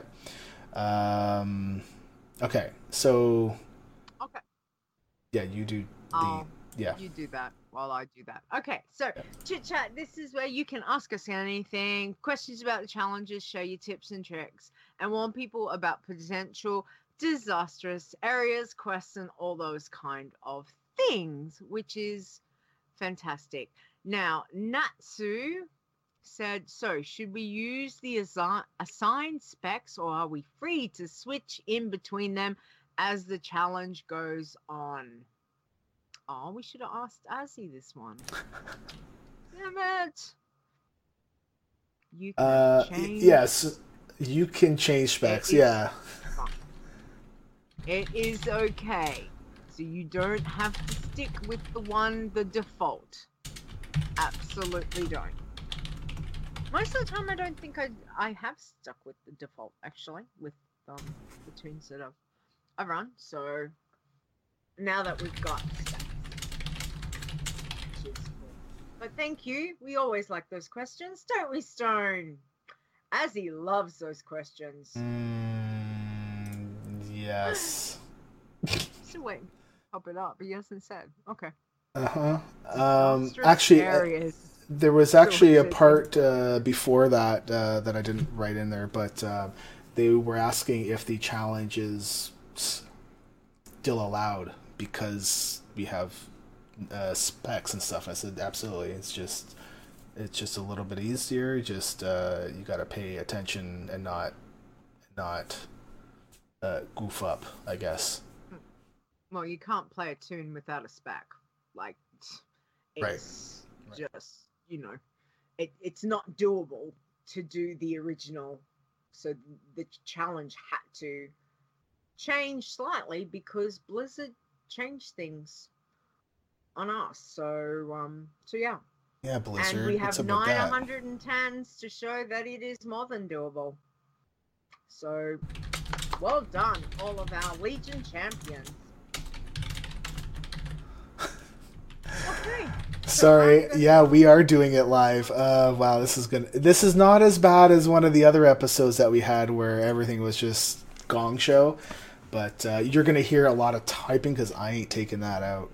Speaker 3: Okay. So.
Speaker 2: Okay.
Speaker 3: Yeah, you do yeah.
Speaker 2: You do that while I do that. Okay. So, chit chat. This is where you can ask us anything, questions about the challenges, show your tips and tricks, and warn people about potential disastrous areas, quests, and all those kind of things, which is fantastic. Now, Natsu said, so should we use the assigned specs, or are we free to switch in between them as the challenge goes on? Oh, we should have asked Azzy this one. Damn it. You can change.
Speaker 3: Yes, you can change specs. Yeah.
Speaker 2: It is okay. So you don't have to stick with the default. Absolutely don't. Most of the time I don't think I have stuck with the default, actually, with the tunes that I've run. So now that we've got stats. But thank you. We always like those questions, don't we, Stone? Azzy loves those questions.
Speaker 3: Yes.
Speaker 2: Still waiting. Pop it up, but he hasn't said. Okay.
Speaker 3: Actually, there was actually a part before that that I didn't write in there, but they were asking if the challenge is still allowed because we have specs and stuff. I said absolutely. It's just a little bit easier. Just you got to pay attention and not goof up, I guess.
Speaker 2: Well, you can't play a tune without a spec. Like, it's just, it's not doable to do the original. So the challenge had to change slightly because Blizzard changed things on us. So yeah.
Speaker 3: Yeah, Blizzard.
Speaker 2: And we have 910s to show that it is more than doable. So, well done, all of our Legion champions. Okay.
Speaker 3: Sorry, yeah, we are doing it live. Wow, this is not as bad as one of the other episodes that we had where everything was just gong show. But you're gonna hear a lot of typing because I ain't taking that out.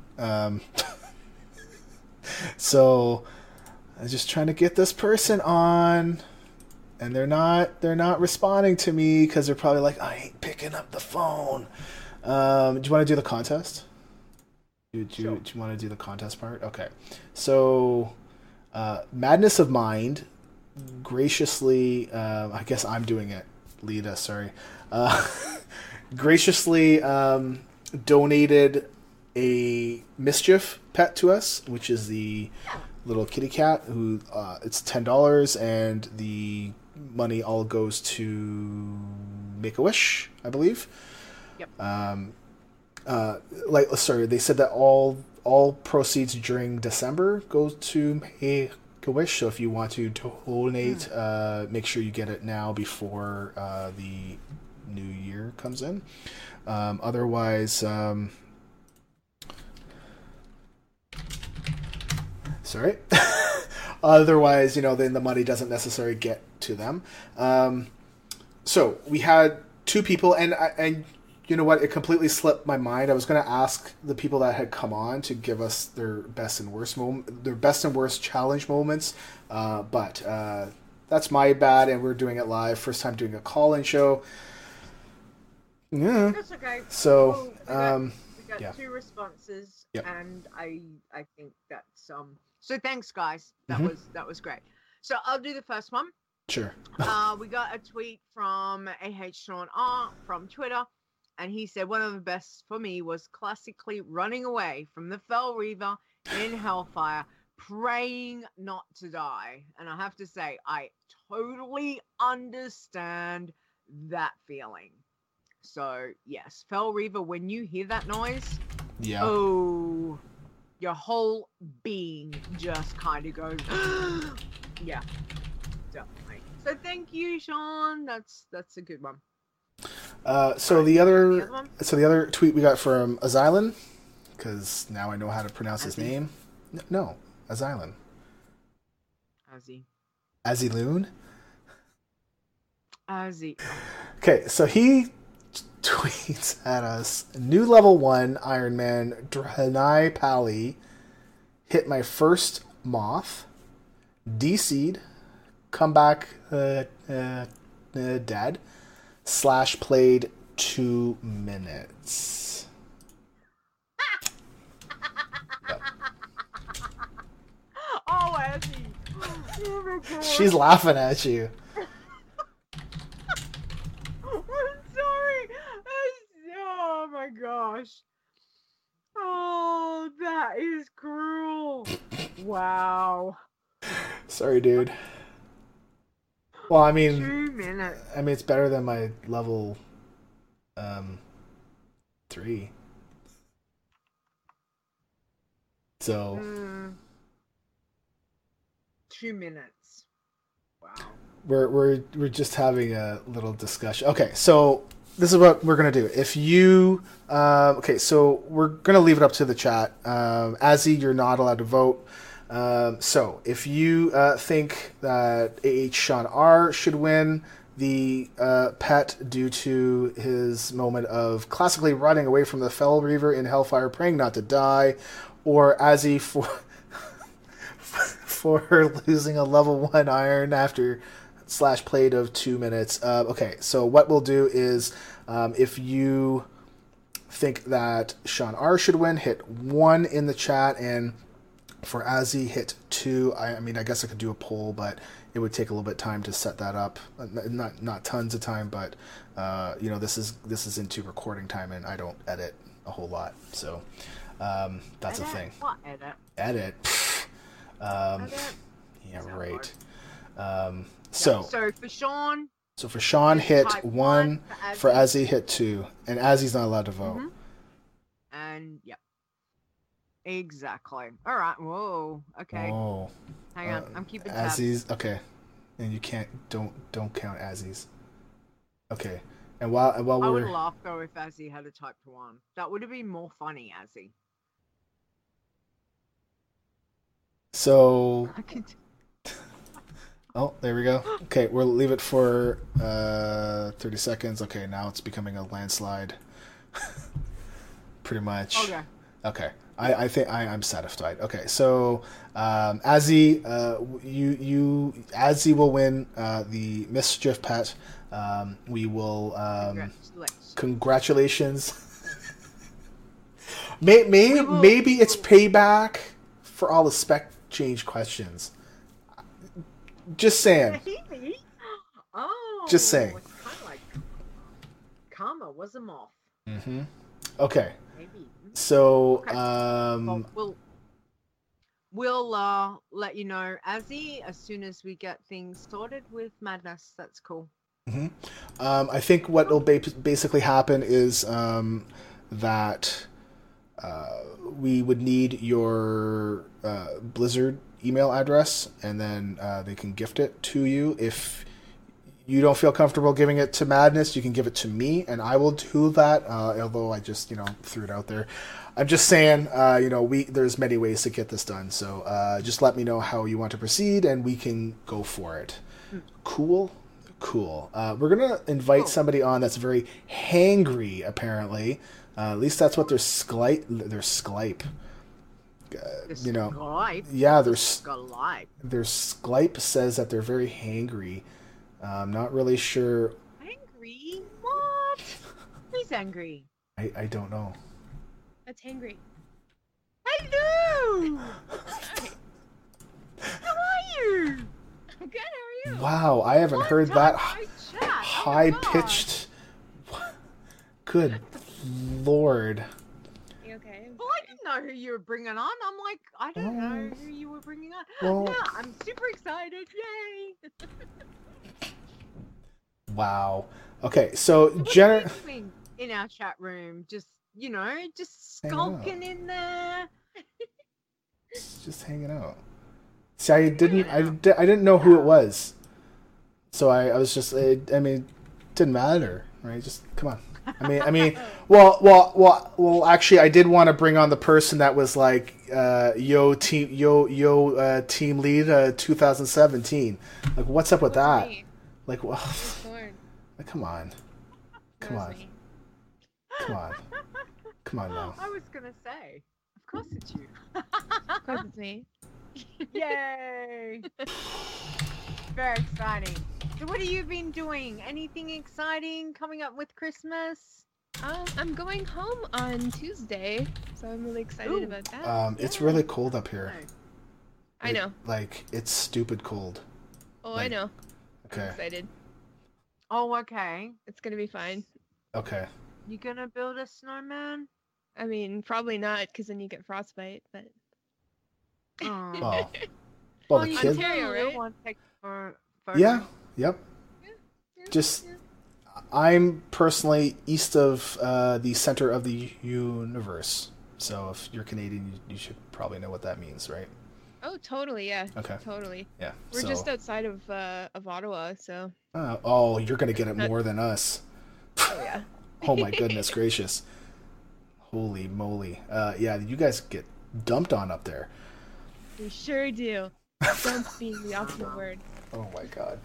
Speaker 3: So I'm just trying to get this person on, and they're not responding to me because they're probably like, I ain't picking up the phone. Do you want to do the contest? Do you want to do the contest part? Okay. So, Madness of Mind graciously, I guess I'm doing it. Lita, sorry. Graciously donated a Mischief pet to us, which is the little kitty cat who it's $10, and the money all goes to Make-A-Wish, I believe.
Speaker 2: Yep.
Speaker 3: They said that all all proceeds during December go to Make-A-Wish. So if you want to donate, make sure you get it now before the new year comes in. Otherwise, sorry. Otherwise, then the money doesn't necessarily get to them. So we had 2 people, and you know what? It completely slipped my mind. I was going to ask the people that had come on to give us their best and worst challenge moments, but that's my bad. And we're doing it live. First time doing a call-in show. Yeah.
Speaker 2: That's okay.
Speaker 3: So
Speaker 2: we got 2 responses,
Speaker 3: Yep.
Speaker 2: and I think that's So thanks, guys. That was great. So I'll do the first one.
Speaker 3: Sure.
Speaker 2: We got a tweet from Sean R from Twitter, and he said one of the best for me was classically running away from the Fel Reaver in Hellfire, praying not to die. And I have to say, I totally understand that feeling. So yes, Fel Reaver, when you hear that noise, oh, your whole being just kind of goes, yeah, definitely. So thank you, Sean. That's a good one.
Speaker 3: So the other tweet we got from Azylan, because now I know how to pronounce his name. No, Azylan. Aziloon. Okay, so he tweets at us: new level 1 Iron Man Draenei Pally hit my first moth, DC'd, come back dead, / played 2 minutes. Yep.
Speaker 2: Oh, Ezzy. Oh my God.
Speaker 3: She's laughing at you.
Speaker 2: I'm sorry. Oh my gosh. Oh, that is cruel. Wow.
Speaker 3: Sorry, dude. Well, I mean,
Speaker 2: 2 minutes.
Speaker 3: I mean, it's better than my level 3. So
Speaker 2: 2 minutes. Wow.
Speaker 3: We're just having a little discussion. Okay, so this is what we're gonna do. If you okay, so we're gonna leave it up to the chat. Azzy, you're not allowed to vote. So if you think that Sean R should win the pet due to his moment of classically running away from the Fel Reaver in Hellfire, praying not to die, or Azzy for losing a level 1 iron after / played of 2 minutes. Okay, so what we'll do is if you think that Sean R should win, hit 1 in the chat, and for Azzy, hit 2. I mean, I guess I could do a poll, but it would take a little bit of time to set that up. Not tons of time, but this is into recording time, and I don't edit a whole lot, so that's a thing.
Speaker 2: What edit?
Speaker 3: Edit.
Speaker 2: Edit?
Speaker 3: Yeah, right.
Speaker 2: So for
Speaker 3: Sean, hit 1.
Speaker 2: 1.
Speaker 3: For Azzy, hit 2. And Azzy's not allowed to vote.
Speaker 2: Mm-hmm. And yep. Exactly. All right. Whoa. Okay.
Speaker 3: Whoa.
Speaker 2: Hang on. I'm keeping tabs.
Speaker 3: Azzy's okay. And you don't count Azzy's. Okay. And while
Speaker 2: I
Speaker 3: we're
Speaker 2: would laugh though if Azzy had a type 1. That would have been more funny, Azzy.
Speaker 3: So oh, there we go. Okay, we'll leave it for 30 seconds. Okay, now it's becoming a landslide. Pretty much. Okay. I think I'm satisfied. Okay, so Azzy, Azzy will win the Mischief Pet. We will congratulations. Maybe it's payback for all the spec change questions. Just saying.
Speaker 2: Oh.
Speaker 3: Just saying.
Speaker 2: It's kind of like karma was a moth.
Speaker 3: Mm-hmm. Okay.
Speaker 2: Maybe.
Speaker 3: So,
Speaker 2: well, we'll let you know, Azzy, as soon as we get things sorted with Madness. That's cool.
Speaker 3: Mm-hmm. I think what will basically happen is that we would need your Blizzard email address, and then they can gift it to you. If you don't feel comfortable giving it to Madness, you can give it to me, and I will do that, although I just, threw it out there. I'm just saying, there's many ways to get this done, so just let me know how you want to proceed, and we can go for it. Cool. We're going to invite somebody on that's very hangry, apparently. At least that's what their Skype. Their Skype. Yeah, their Skype says that they're very hangry. I'm not really sure.
Speaker 2: Angry? What? Who's angry?
Speaker 3: I don't know.
Speaker 6: That's hangry.
Speaker 2: Hello! How are you?
Speaker 6: I'm good, how are you?
Speaker 3: Wow, I haven't heard that high-pitched... Good Lord.
Speaker 6: You okay?
Speaker 2: Well, I didn't know who you were bringing on. I'm like, I don't know who you were bringing on.
Speaker 3: Well,
Speaker 2: yeah, I'm super excited. Yay!
Speaker 3: Wow. Okay, so
Speaker 2: What are you doing in our chat room? Just skulking in there.
Speaker 3: Just hanging out. See, I didn't know who it was, so I was just. I mean, it didn't matter, right? Just come on. I mean, well. Actually, I did want to bring on the person that was like, team lead, 2017. Like, what's up with that?
Speaker 6: Me.
Speaker 3: Like, well, like, come on now.
Speaker 2: I was gonna say, of course it's you.
Speaker 6: Of course it's me.
Speaker 2: Yay! Very exciting. So what have you been doing? Anything exciting coming up with Christmas?
Speaker 6: I'm going home on Tuesday, so I'm really excited about that.
Speaker 3: It's really cold up here.
Speaker 6: I know.
Speaker 3: Like, it's stupid cold.
Speaker 6: Oh, I know.
Speaker 3: Okay.
Speaker 6: I'm excited.
Speaker 2: Oh, okay.
Speaker 6: It's gonna be fine.
Speaker 3: Okay.
Speaker 2: You gonna build a snowman?
Speaker 6: I mean, probably not, because then you get frostbite, but...
Speaker 3: Oh. Well, the kids...
Speaker 6: Ontario, right?
Speaker 3: Yeah, yep. Just, I'm personally east of the center of the universe. So if you're Canadian, you should probably know what that means, right?
Speaker 6: Oh, totally, yeah.
Speaker 3: Okay.
Speaker 6: Totally.
Speaker 3: Yeah.
Speaker 6: We're just outside of Ottawa, so...
Speaker 3: Oh, you're going to get it more than us.
Speaker 6: Oh, yeah.
Speaker 3: Oh, my goodness gracious. Holy moly. Yeah, you guys get dumped on up there.
Speaker 6: We sure do. Dump being the optional word.
Speaker 3: Oh, my God.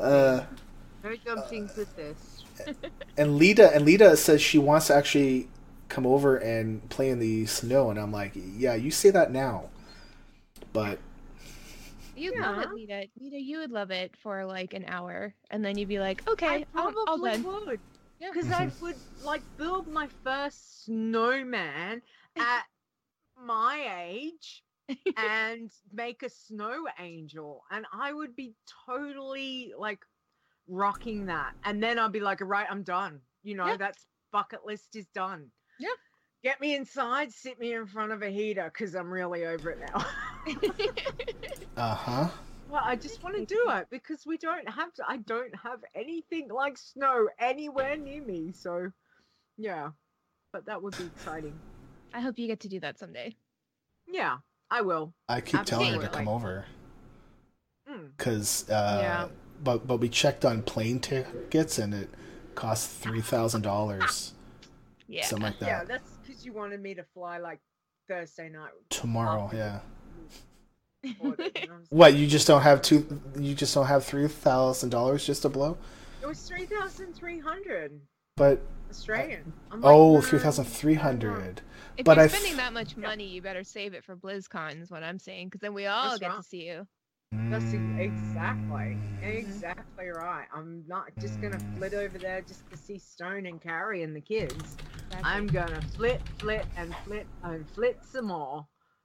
Speaker 2: No dumpings with this.
Speaker 3: And Lita says she wants to actually come over and play in the snow, and I'm like, yeah, you say that now. But...
Speaker 6: You'd love it, Lita. Lita, you would love it for like an hour, and then you'd be like, okay, I'll
Speaker 2: probably would. Because I would like build my first snowman at my age and make a snow angel, and I would be totally like rocking that. And then I'll be like, right, I'm done. That's bucket list is done.
Speaker 6: Yeah.
Speaker 2: Get me inside, sit me in front of a heater, because I'm really over it now.
Speaker 3: Uh-huh.
Speaker 2: Well, I just want to do it because I don't have anything like snow anywhere near me. So, yeah. But that would be exciting.
Speaker 6: I hope you get to do that someday.
Speaker 2: Yeah, I will.
Speaker 3: I keep telling her to come over. Because, but we checked on plane tickets and it costs $3,000.
Speaker 6: Yeah.
Speaker 3: Something like that.
Speaker 2: Yeah, that's because you wanted me to fly like Thursday night.
Speaker 3: Tomorrow, yeah. What, you just don't have $3,000 just to blow?
Speaker 2: It was 3,300.
Speaker 3: But
Speaker 2: Australian.
Speaker 3: Like, 3,300.
Speaker 6: If
Speaker 3: but
Speaker 6: you're spending that much money, you better save it for BlizzCon is what I'm saying, because then we all get to see you.
Speaker 2: That's exactly right. I'm not just gonna flit over there just to see Stone and Carrie and the kids. Exactly. I'm gonna flit and flit some more.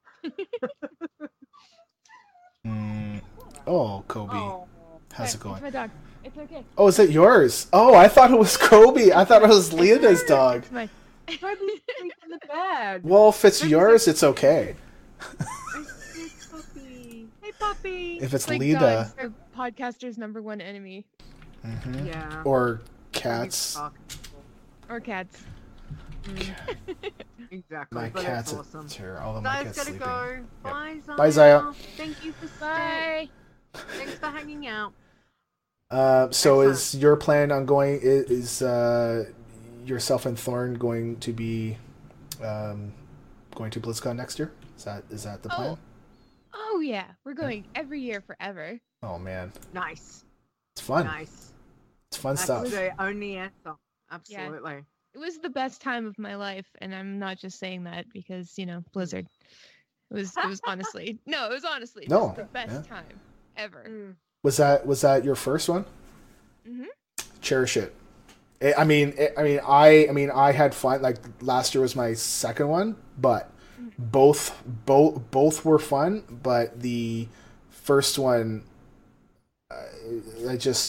Speaker 3: Oh, Kobe. How's it going?
Speaker 6: It's my dog. It's okay.
Speaker 3: Oh, is it yours? Oh, I thought it was Kobe. I thought it was Leona's dog.
Speaker 6: It's mine.
Speaker 2: Kobe's in the bed.
Speaker 3: Well, if it's yours, it's okay.
Speaker 2: Hey, puppy.
Speaker 3: If it's
Speaker 6: like
Speaker 3: Lita.
Speaker 6: Dogs, the podcaster's #1 enemy.
Speaker 3: Mm-hmm.
Speaker 2: Yeah.
Speaker 3: Or cats.
Speaker 6: Or cats.
Speaker 2: Exactly.
Speaker 3: My
Speaker 2: but
Speaker 3: cat's
Speaker 2: it's awesome.
Speaker 3: here. All of my
Speaker 2: Zaya's
Speaker 3: cats
Speaker 2: gotta
Speaker 3: sleeping.
Speaker 2: go.
Speaker 3: Yep.
Speaker 2: Bye, Zaya.
Speaker 3: Bye, Zaya.
Speaker 2: Thank you for
Speaker 6: Bye.
Speaker 2: Thanks for hanging out.
Speaker 3: So
Speaker 2: Excellent.
Speaker 3: is your plan on going? Is yourself and Thorn going to be going to BlizzCon next year? Is that the plan?
Speaker 12: Oh yeah, we're going every year forever.
Speaker 3: Oh man,
Speaker 2: Nice.
Speaker 3: it's fun.
Speaker 2: Nice.
Speaker 3: It's fun
Speaker 2: That's
Speaker 3: stuff.
Speaker 2: the only answer. Absolutely.
Speaker 12: It was the best time of my life, and I'm not just saying that because Blizzard. It was honestly it was honestly
Speaker 3: No,
Speaker 12: just the best
Speaker 3: yeah.
Speaker 12: time ever.
Speaker 3: Was that your first one?
Speaker 12: Mhm.
Speaker 3: Cherish it. I had fun. Like last year was my second one, but both were fun. But the first one, I just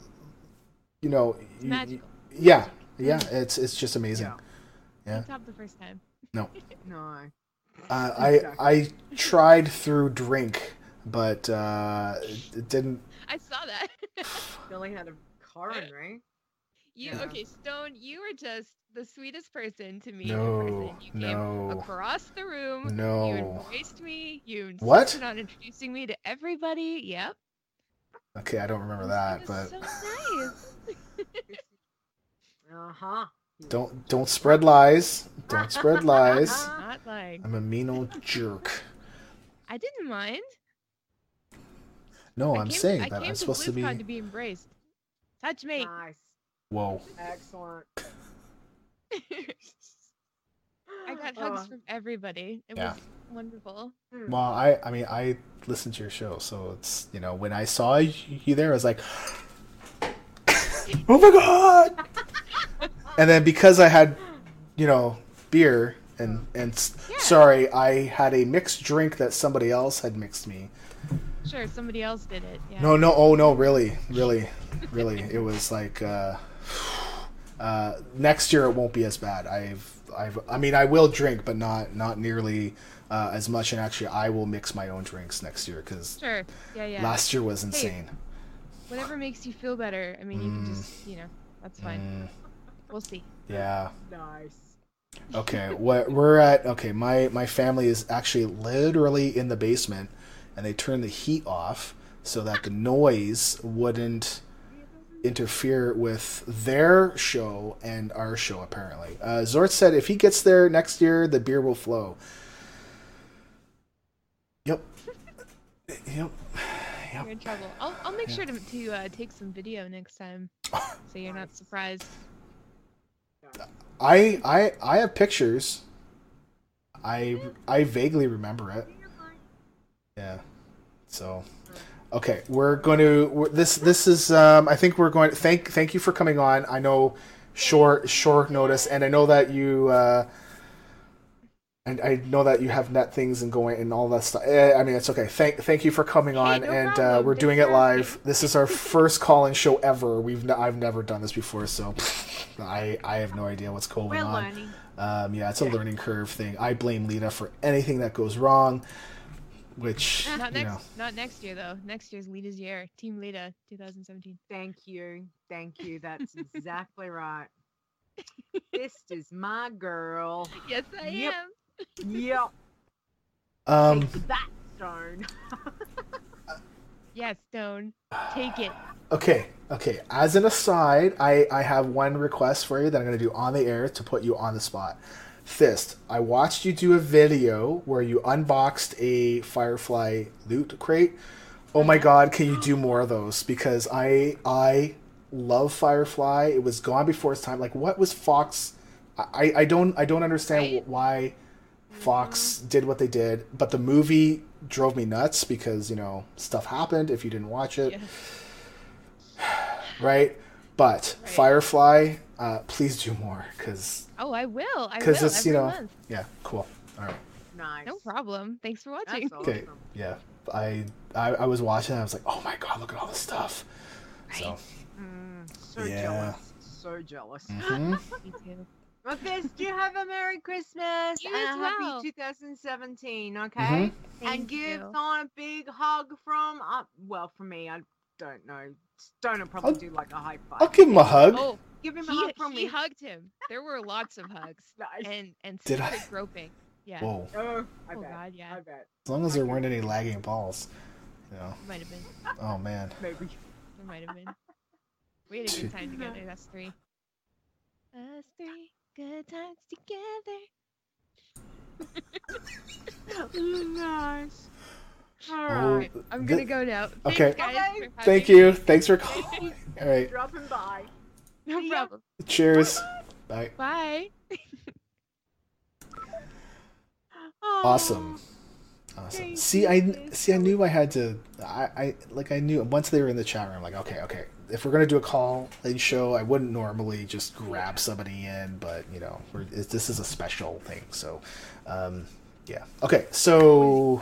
Speaker 12: Magical.
Speaker 3: yeah, it's just amazing. Yeah.
Speaker 12: Top the first time.
Speaker 3: No.
Speaker 2: No.
Speaker 3: I tried through drink, but it didn't.
Speaker 12: I saw that.
Speaker 2: You only had a Corin, right?
Speaker 12: Okay, Stone, you were just the sweetest person to me
Speaker 3: No,
Speaker 12: in person. You came
Speaker 3: no.
Speaker 12: across the room.
Speaker 3: No.
Speaker 12: You embraced me. You
Speaker 3: What?
Speaker 12: insisted on introducing me to everybody. Yep.
Speaker 3: Okay, I don't remember that,
Speaker 12: It
Speaker 3: but
Speaker 12: was so nice.
Speaker 2: Uh-huh.
Speaker 3: don't spread lies. Don't spread lies.
Speaker 12: Not lying.
Speaker 3: I'm a mean old jerk.
Speaker 12: I didn't mind.
Speaker 3: No, I'm saying
Speaker 12: I
Speaker 3: that
Speaker 12: came
Speaker 3: I'm supposed to be.
Speaker 12: BlizzCon to be embraced. Touch me.
Speaker 2: Nice.
Speaker 3: Whoa.
Speaker 2: Excellent.
Speaker 12: I got hugs from everybody. It was wonderful.
Speaker 3: Well, I listened to your show, so it's when I saw you there, I was like, oh my god! And then because I had beer and sorry, I had a mixed drink that somebody else had mixed me.
Speaker 12: Sure, somebody else did it. Yeah.
Speaker 3: No, really, it was like next year it won't be as bad. I will drink, but not nearly as much. And actually, I will mix my own drinks next year because
Speaker 12: Sure. Yeah.
Speaker 3: last year was insane.
Speaker 12: Hey, whatever makes you feel better. I mean, you can just that's fine. We'll see.
Speaker 3: Yeah.
Speaker 2: Nice.
Speaker 3: Okay, we're at. Okay, my family is actually literally in the basement, and they turned the heat off so that the noise wouldn't interfere with their show and our show, apparently. Zort said if he gets there next year, the beer will flow. Yep.
Speaker 12: You're in trouble. I'll make sure to take some video next time, so you're not surprised.
Speaker 3: I have pictures. I vaguely remember it. Yeah. So, okay, this is I think we're going to thank you for coming on. I know short notice, and I know that you and I know that you have net things and going and all that stuff. I mean, it's okay. Thank you for coming on,
Speaker 12: no
Speaker 3: and
Speaker 12: problem.
Speaker 3: we're doing it live. This is our first call-in show ever. I've never done this before, so I have no idea what's going on.
Speaker 2: Learning.
Speaker 3: Yeah, it's a learning curve thing. I blame Lita for anything that goes wrong, which
Speaker 12: Not next year though. Next year's Lita's year. Team Lita, 2017.
Speaker 2: Thank you. That's exactly right. This is my girl.
Speaker 12: Yes, I am.
Speaker 2: Yep. Take that, Stone.
Speaker 12: Yes, Stone. Take it.
Speaker 3: Okay. As an aside, I have one request for you that I'm going to do on the air to put you on the spot. Fist, I watched you do a video where you unboxed a Firefly loot crate. Oh my god, can you do more of those? Because I love Firefly. It was gone before its time. Like, what was Fox? I don't understand why Fox did what they did, but the movie drove me nuts because stuff happened if you didn't watch it. Yeah. Right? But Firefly, please do more because
Speaker 12: I will.
Speaker 3: Because it's
Speaker 12: every month.
Speaker 3: Yeah, cool. All right.
Speaker 2: Nice.
Speaker 12: No problem. Thanks for watching.
Speaker 3: Okay. Yeah. I was watching and I was like, oh my god, look at all this stuff. So
Speaker 2: Jealous. So jealous.
Speaker 3: Mm-hmm.
Speaker 12: Me too.
Speaker 2: Well, Fist, you have a Merry Christmas
Speaker 12: You
Speaker 2: and
Speaker 12: as
Speaker 2: a
Speaker 12: well.
Speaker 2: happy 2017, okay?
Speaker 3: Mhm.
Speaker 2: And give Thorn a big hug from, from me. don't know. Stone will probably do like a high five.
Speaker 3: I'll give him a hug.
Speaker 12: Oh,
Speaker 2: Give him a hug from
Speaker 12: he
Speaker 2: me.
Speaker 12: hugged him. There were lots of hugs.
Speaker 2: Nice.
Speaker 12: And
Speaker 3: Did I?
Speaker 12: secret groping. Yeah.
Speaker 3: Whoa.
Speaker 2: Oh, I
Speaker 12: Oh
Speaker 2: bet.
Speaker 12: God, yeah.
Speaker 2: I bet.
Speaker 3: As long as there weren't any lagging balls. You know.
Speaker 12: Might have been.
Speaker 3: Oh man.
Speaker 2: Maybe.
Speaker 12: There might have been. We had a good time together. Us three. Us three. Good times together.
Speaker 2: Nice. All
Speaker 3: Oh,
Speaker 2: right.
Speaker 12: I'm gonna go now.
Speaker 3: Okay.
Speaker 12: Thanks, guys, for
Speaker 3: Thank
Speaker 12: having
Speaker 3: you.
Speaker 12: me.
Speaker 3: Thanks for calling. All right.
Speaker 2: Dropping by.
Speaker 12: No problem.
Speaker 3: Cheers. Bye.
Speaker 12: Bye.
Speaker 3: Awesome. See, I knew I had to. I knew once they were in the chat room. Like, okay. If we're gonna do a call-in show, I wouldn't normally just grab somebody in, but you know, this is a special thing. So, yeah. Okay. So,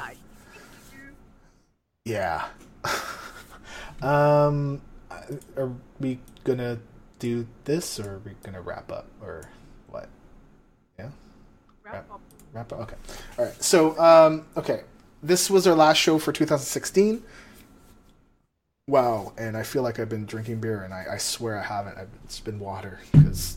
Speaker 3: yeah. Are we gonna do this, or are we gonna wrap up, or what? Yeah. Wrap up. Okay. All right. So, okay. This was our last show for 2016. Wow. And I feel like I've been drinking beer, and I swear I haven't. It's been water, because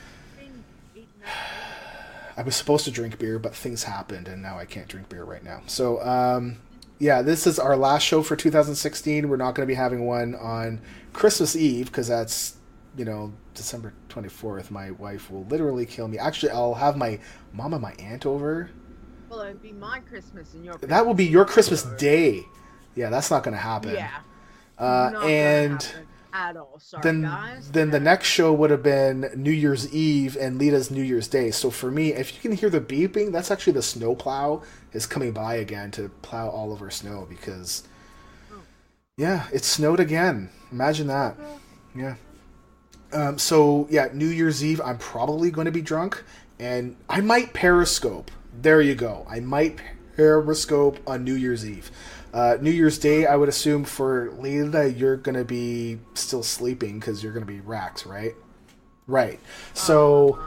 Speaker 3: I was supposed to drink beer, but things happened, and now I can't drink beer right now. So, yeah, this is our last show for 2016. We're not going to be having one on Christmas Eve, because that's, you know, December 24th. My wife will literally kill me. Actually, I'll have my mom and my aunt over.
Speaker 2: Well, it'd be my Christmas and your Christmas.
Speaker 3: That will be your Christmas day. Yeah, that's not going to happen.
Speaker 2: Yeah. Not
Speaker 3: and
Speaker 2: gonna happen at all. Sorry,
Speaker 3: then,
Speaker 2: guys.
Speaker 3: then the next show would have been New Year's Eve and Lita's New Year's Day. So for me, if you can hear the beeping, that's actually the snow plow is coming by again to plow all of our snow, because, yeah, it snowed again. Imagine that. Yeah. So, yeah, New Year's Eve, I'm probably going to be drunk, and I might Periscope. There you go. I might Periscope on New Year's Eve. New Year's Day, I would assume for Lita, you're going to be still sleeping because you're going to be racked, right? Right. So,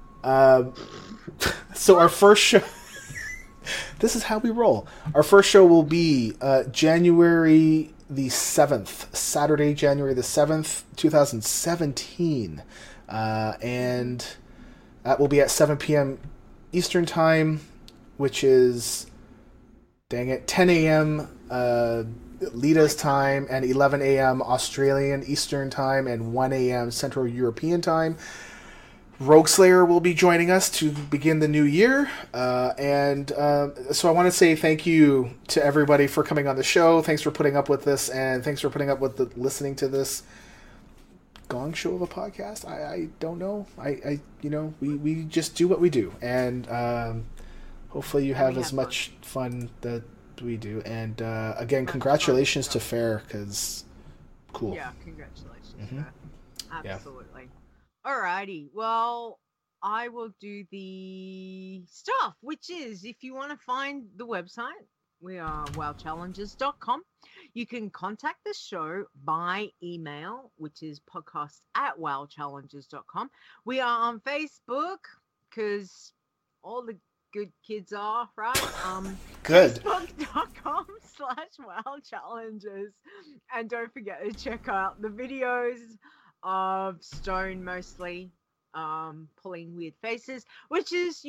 Speaker 3: so our first show... This is how we roll. Our first show will be January the 7th, Saturday, January the 7th, 2017. And that will be at 7 p.m. Eastern Time, which is, dang it, 10 a.m. Lita's time, and 11 a.m. Australian Eastern Time, and 1 a.m. Central European Time. Rogue Slayer will be joining us to begin the new year. So I want to say thank you to everybody for coming on the show. Thanks for putting up with this, and thanks for putting up with listening to this gong show of a podcast. I don't know. We just do what we do, and hopefully you have as much fun that we do. And again, congratulations to Fair, because cool.
Speaker 2: Yeah, congratulations.
Speaker 3: Mm-hmm.
Speaker 2: Absolutely. Alrighty. Well, I will do the stuff, which is, if you want to find the website, we are wowchallenges.com. You can contact the show by email, which is podcast@wowchallenges.com. We are on Facebook, because all the good kids are, right?
Speaker 3: Good.
Speaker 2: Facebook.com/wowchallenges. And don't forget to check out the videos of Stone mostly pulling weird faces, which is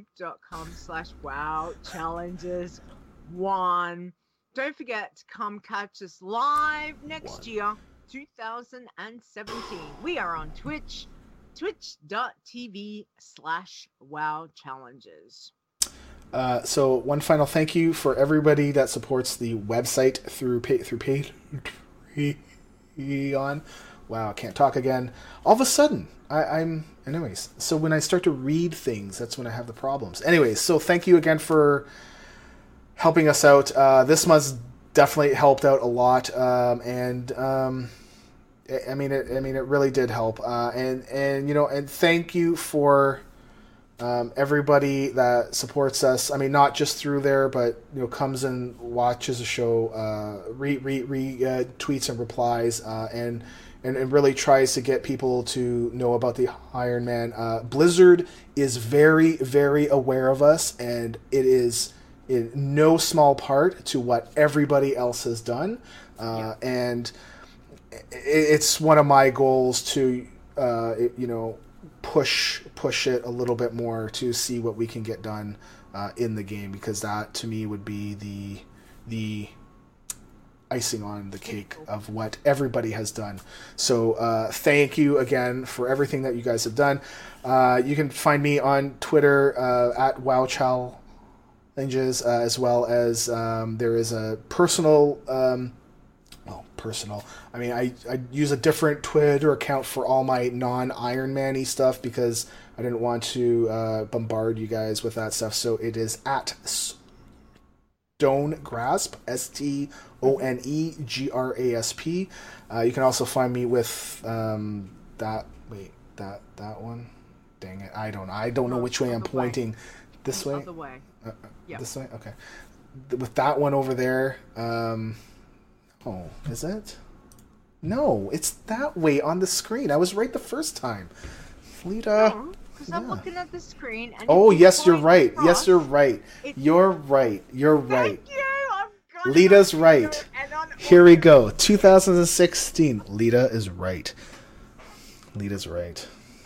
Speaker 2: youtube.com/wowchallenges1. Don't forget to come catch us live next year, 2017. We are on Twitch, twitch.tv/wowchallenges.
Speaker 3: So one final thank you for everybody that supports the website through Patreon. Wow, I can't talk again. All of a sudden, anyways, so when I start to read things, that's when I have the problems. Anyways, so thank you again for helping us out. This month's definitely helped out a lot. It really did help. And thank you for everybody that supports us. I mean, not just through there, but comes and watches the show, tweets and replies, and really tries to get people to know about the Iron Man. Blizzard is very, very aware of us, and it is in no small part to what everybody else has done. And it's one of my goals to, push it a little bit more to see what we can get done in the game, because that to me would be the icing on the cake of what everybody has done. So thank you again for everything that you guys have done. You can find me on Twitter at WoWChallenges, as well as there is a personal. I mean, I use a different Twitter account for all my non-Iron Man-y stuff because I didn't want to bombard you guys with that stuff. So it is at StoneGrasp, StoneGrasp. You can also find me with that one. Dang it, I don't know which way I'm pointing. This way?
Speaker 2: Other way. Yeah.
Speaker 3: This way? Okay. With that one over there. Oh, is it? No, it's that way on the screen. I was right the first time. Lita.
Speaker 2: No, because I'm looking at the screen. And
Speaker 3: oh, yes, you're right. Yes, you're right. You're right. You're right.
Speaker 2: Thank you.
Speaker 3: Lita's right. Here we go. 2016. Lita is right. Lita's right.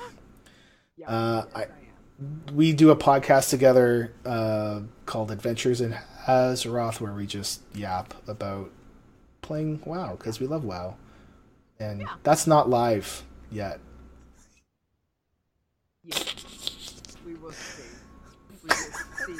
Speaker 3: We do a podcast together called Adventures in Azeroth, where we just yap about playing WoW because we love WoW, and that's not live yet.
Speaker 2: Yeah, we will see. We will see.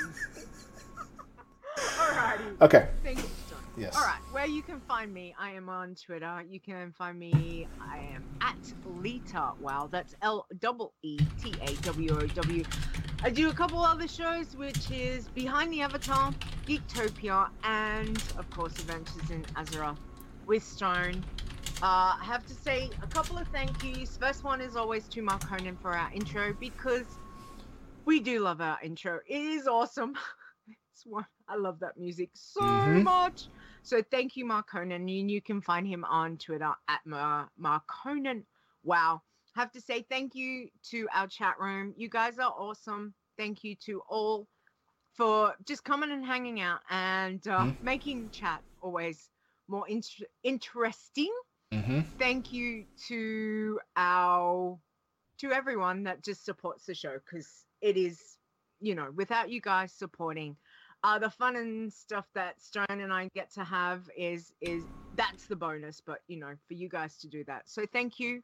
Speaker 2: Alrighty.
Speaker 3: Okay.
Speaker 2: Thank you.
Speaker 3: Yes.
Speaker 2: All right. Where you can find me, I am on Twitter. You can find me. I am at Lita WoW. That's LEETAWOW. I do a couple other shows, which is Behind the Avatar, Geektopia, and of course Adventures in Azeroth with Stone. I have to say a couple of thank yous. First one is always to Mark Conan for our intro, because we do love our intro. It is awesome. I love that music so much. So thank you, Mark Conan. And you can find him on Twitter at Mark Conan. Wow. I have to say thank you to our chat room. You guys are awesome. Thank you to all for just coming and hanging out and making chat always more interesting. Thank you to everyone that just supports the show, because it is, without you guys supporting, the fun and stuff that Stone and I get to have is that's the bonus, but for you guys to do that. So thank you.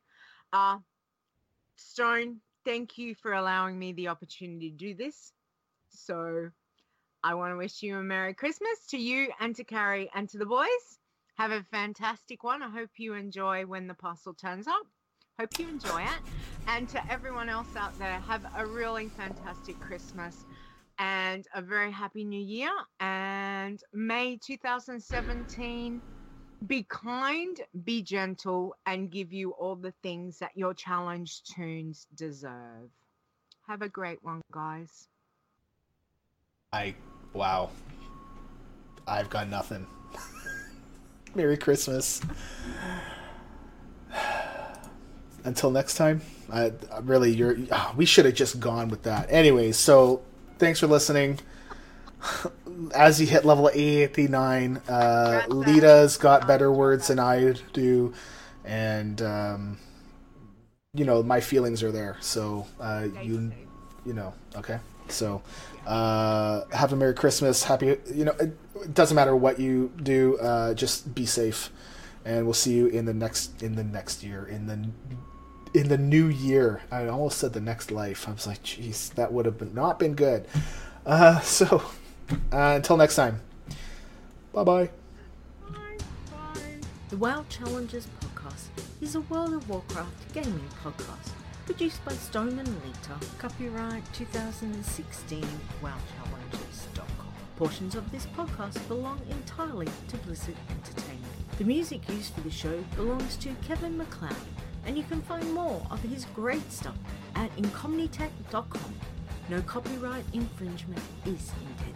Speaker 2: Stone, thank you for allowing me the opportunity to do this. So I want to wish you a Merry Christmas to you and to Carrie and to the boys. Have a fantastic one. I hope you enjoy when the parcel turns up. Hope you enjoy it. And to everyone else out there, have a really fantastic Christmas and a very happy new year. And may 2017 be kind, be gentle, and give you all the things that your challenge tunes deserve. Have a great one, guys.
Speaker 3: Wow. I've got nothing. Merry Christmas. Until next time. We should have just gone with that. Anyway, so thanks for listening. As you hit level 89, Lita's got better words than I do, and my feelings are there. So okay. So have a Merry Christmas. Happy. It doesn't matter what you do. Just be safe, and we'll see you in the next year, in the new year. I almost said the next life. I was like, jeez, that would have not been good. So until next time, bye-bye.
Speaker 13: The WoW Challenges podcast is a World of Warcraft gaming podcast produced by Stone and Lita. Copyright 2016 WoWChallenges.com. Portions of this podcast belong entirely to Blizzard Entertainment. The music used for the show belongs to Kevin MacLeod, and you can find more of his great stuff at Incomnitech.com. No copyright infringement is intended.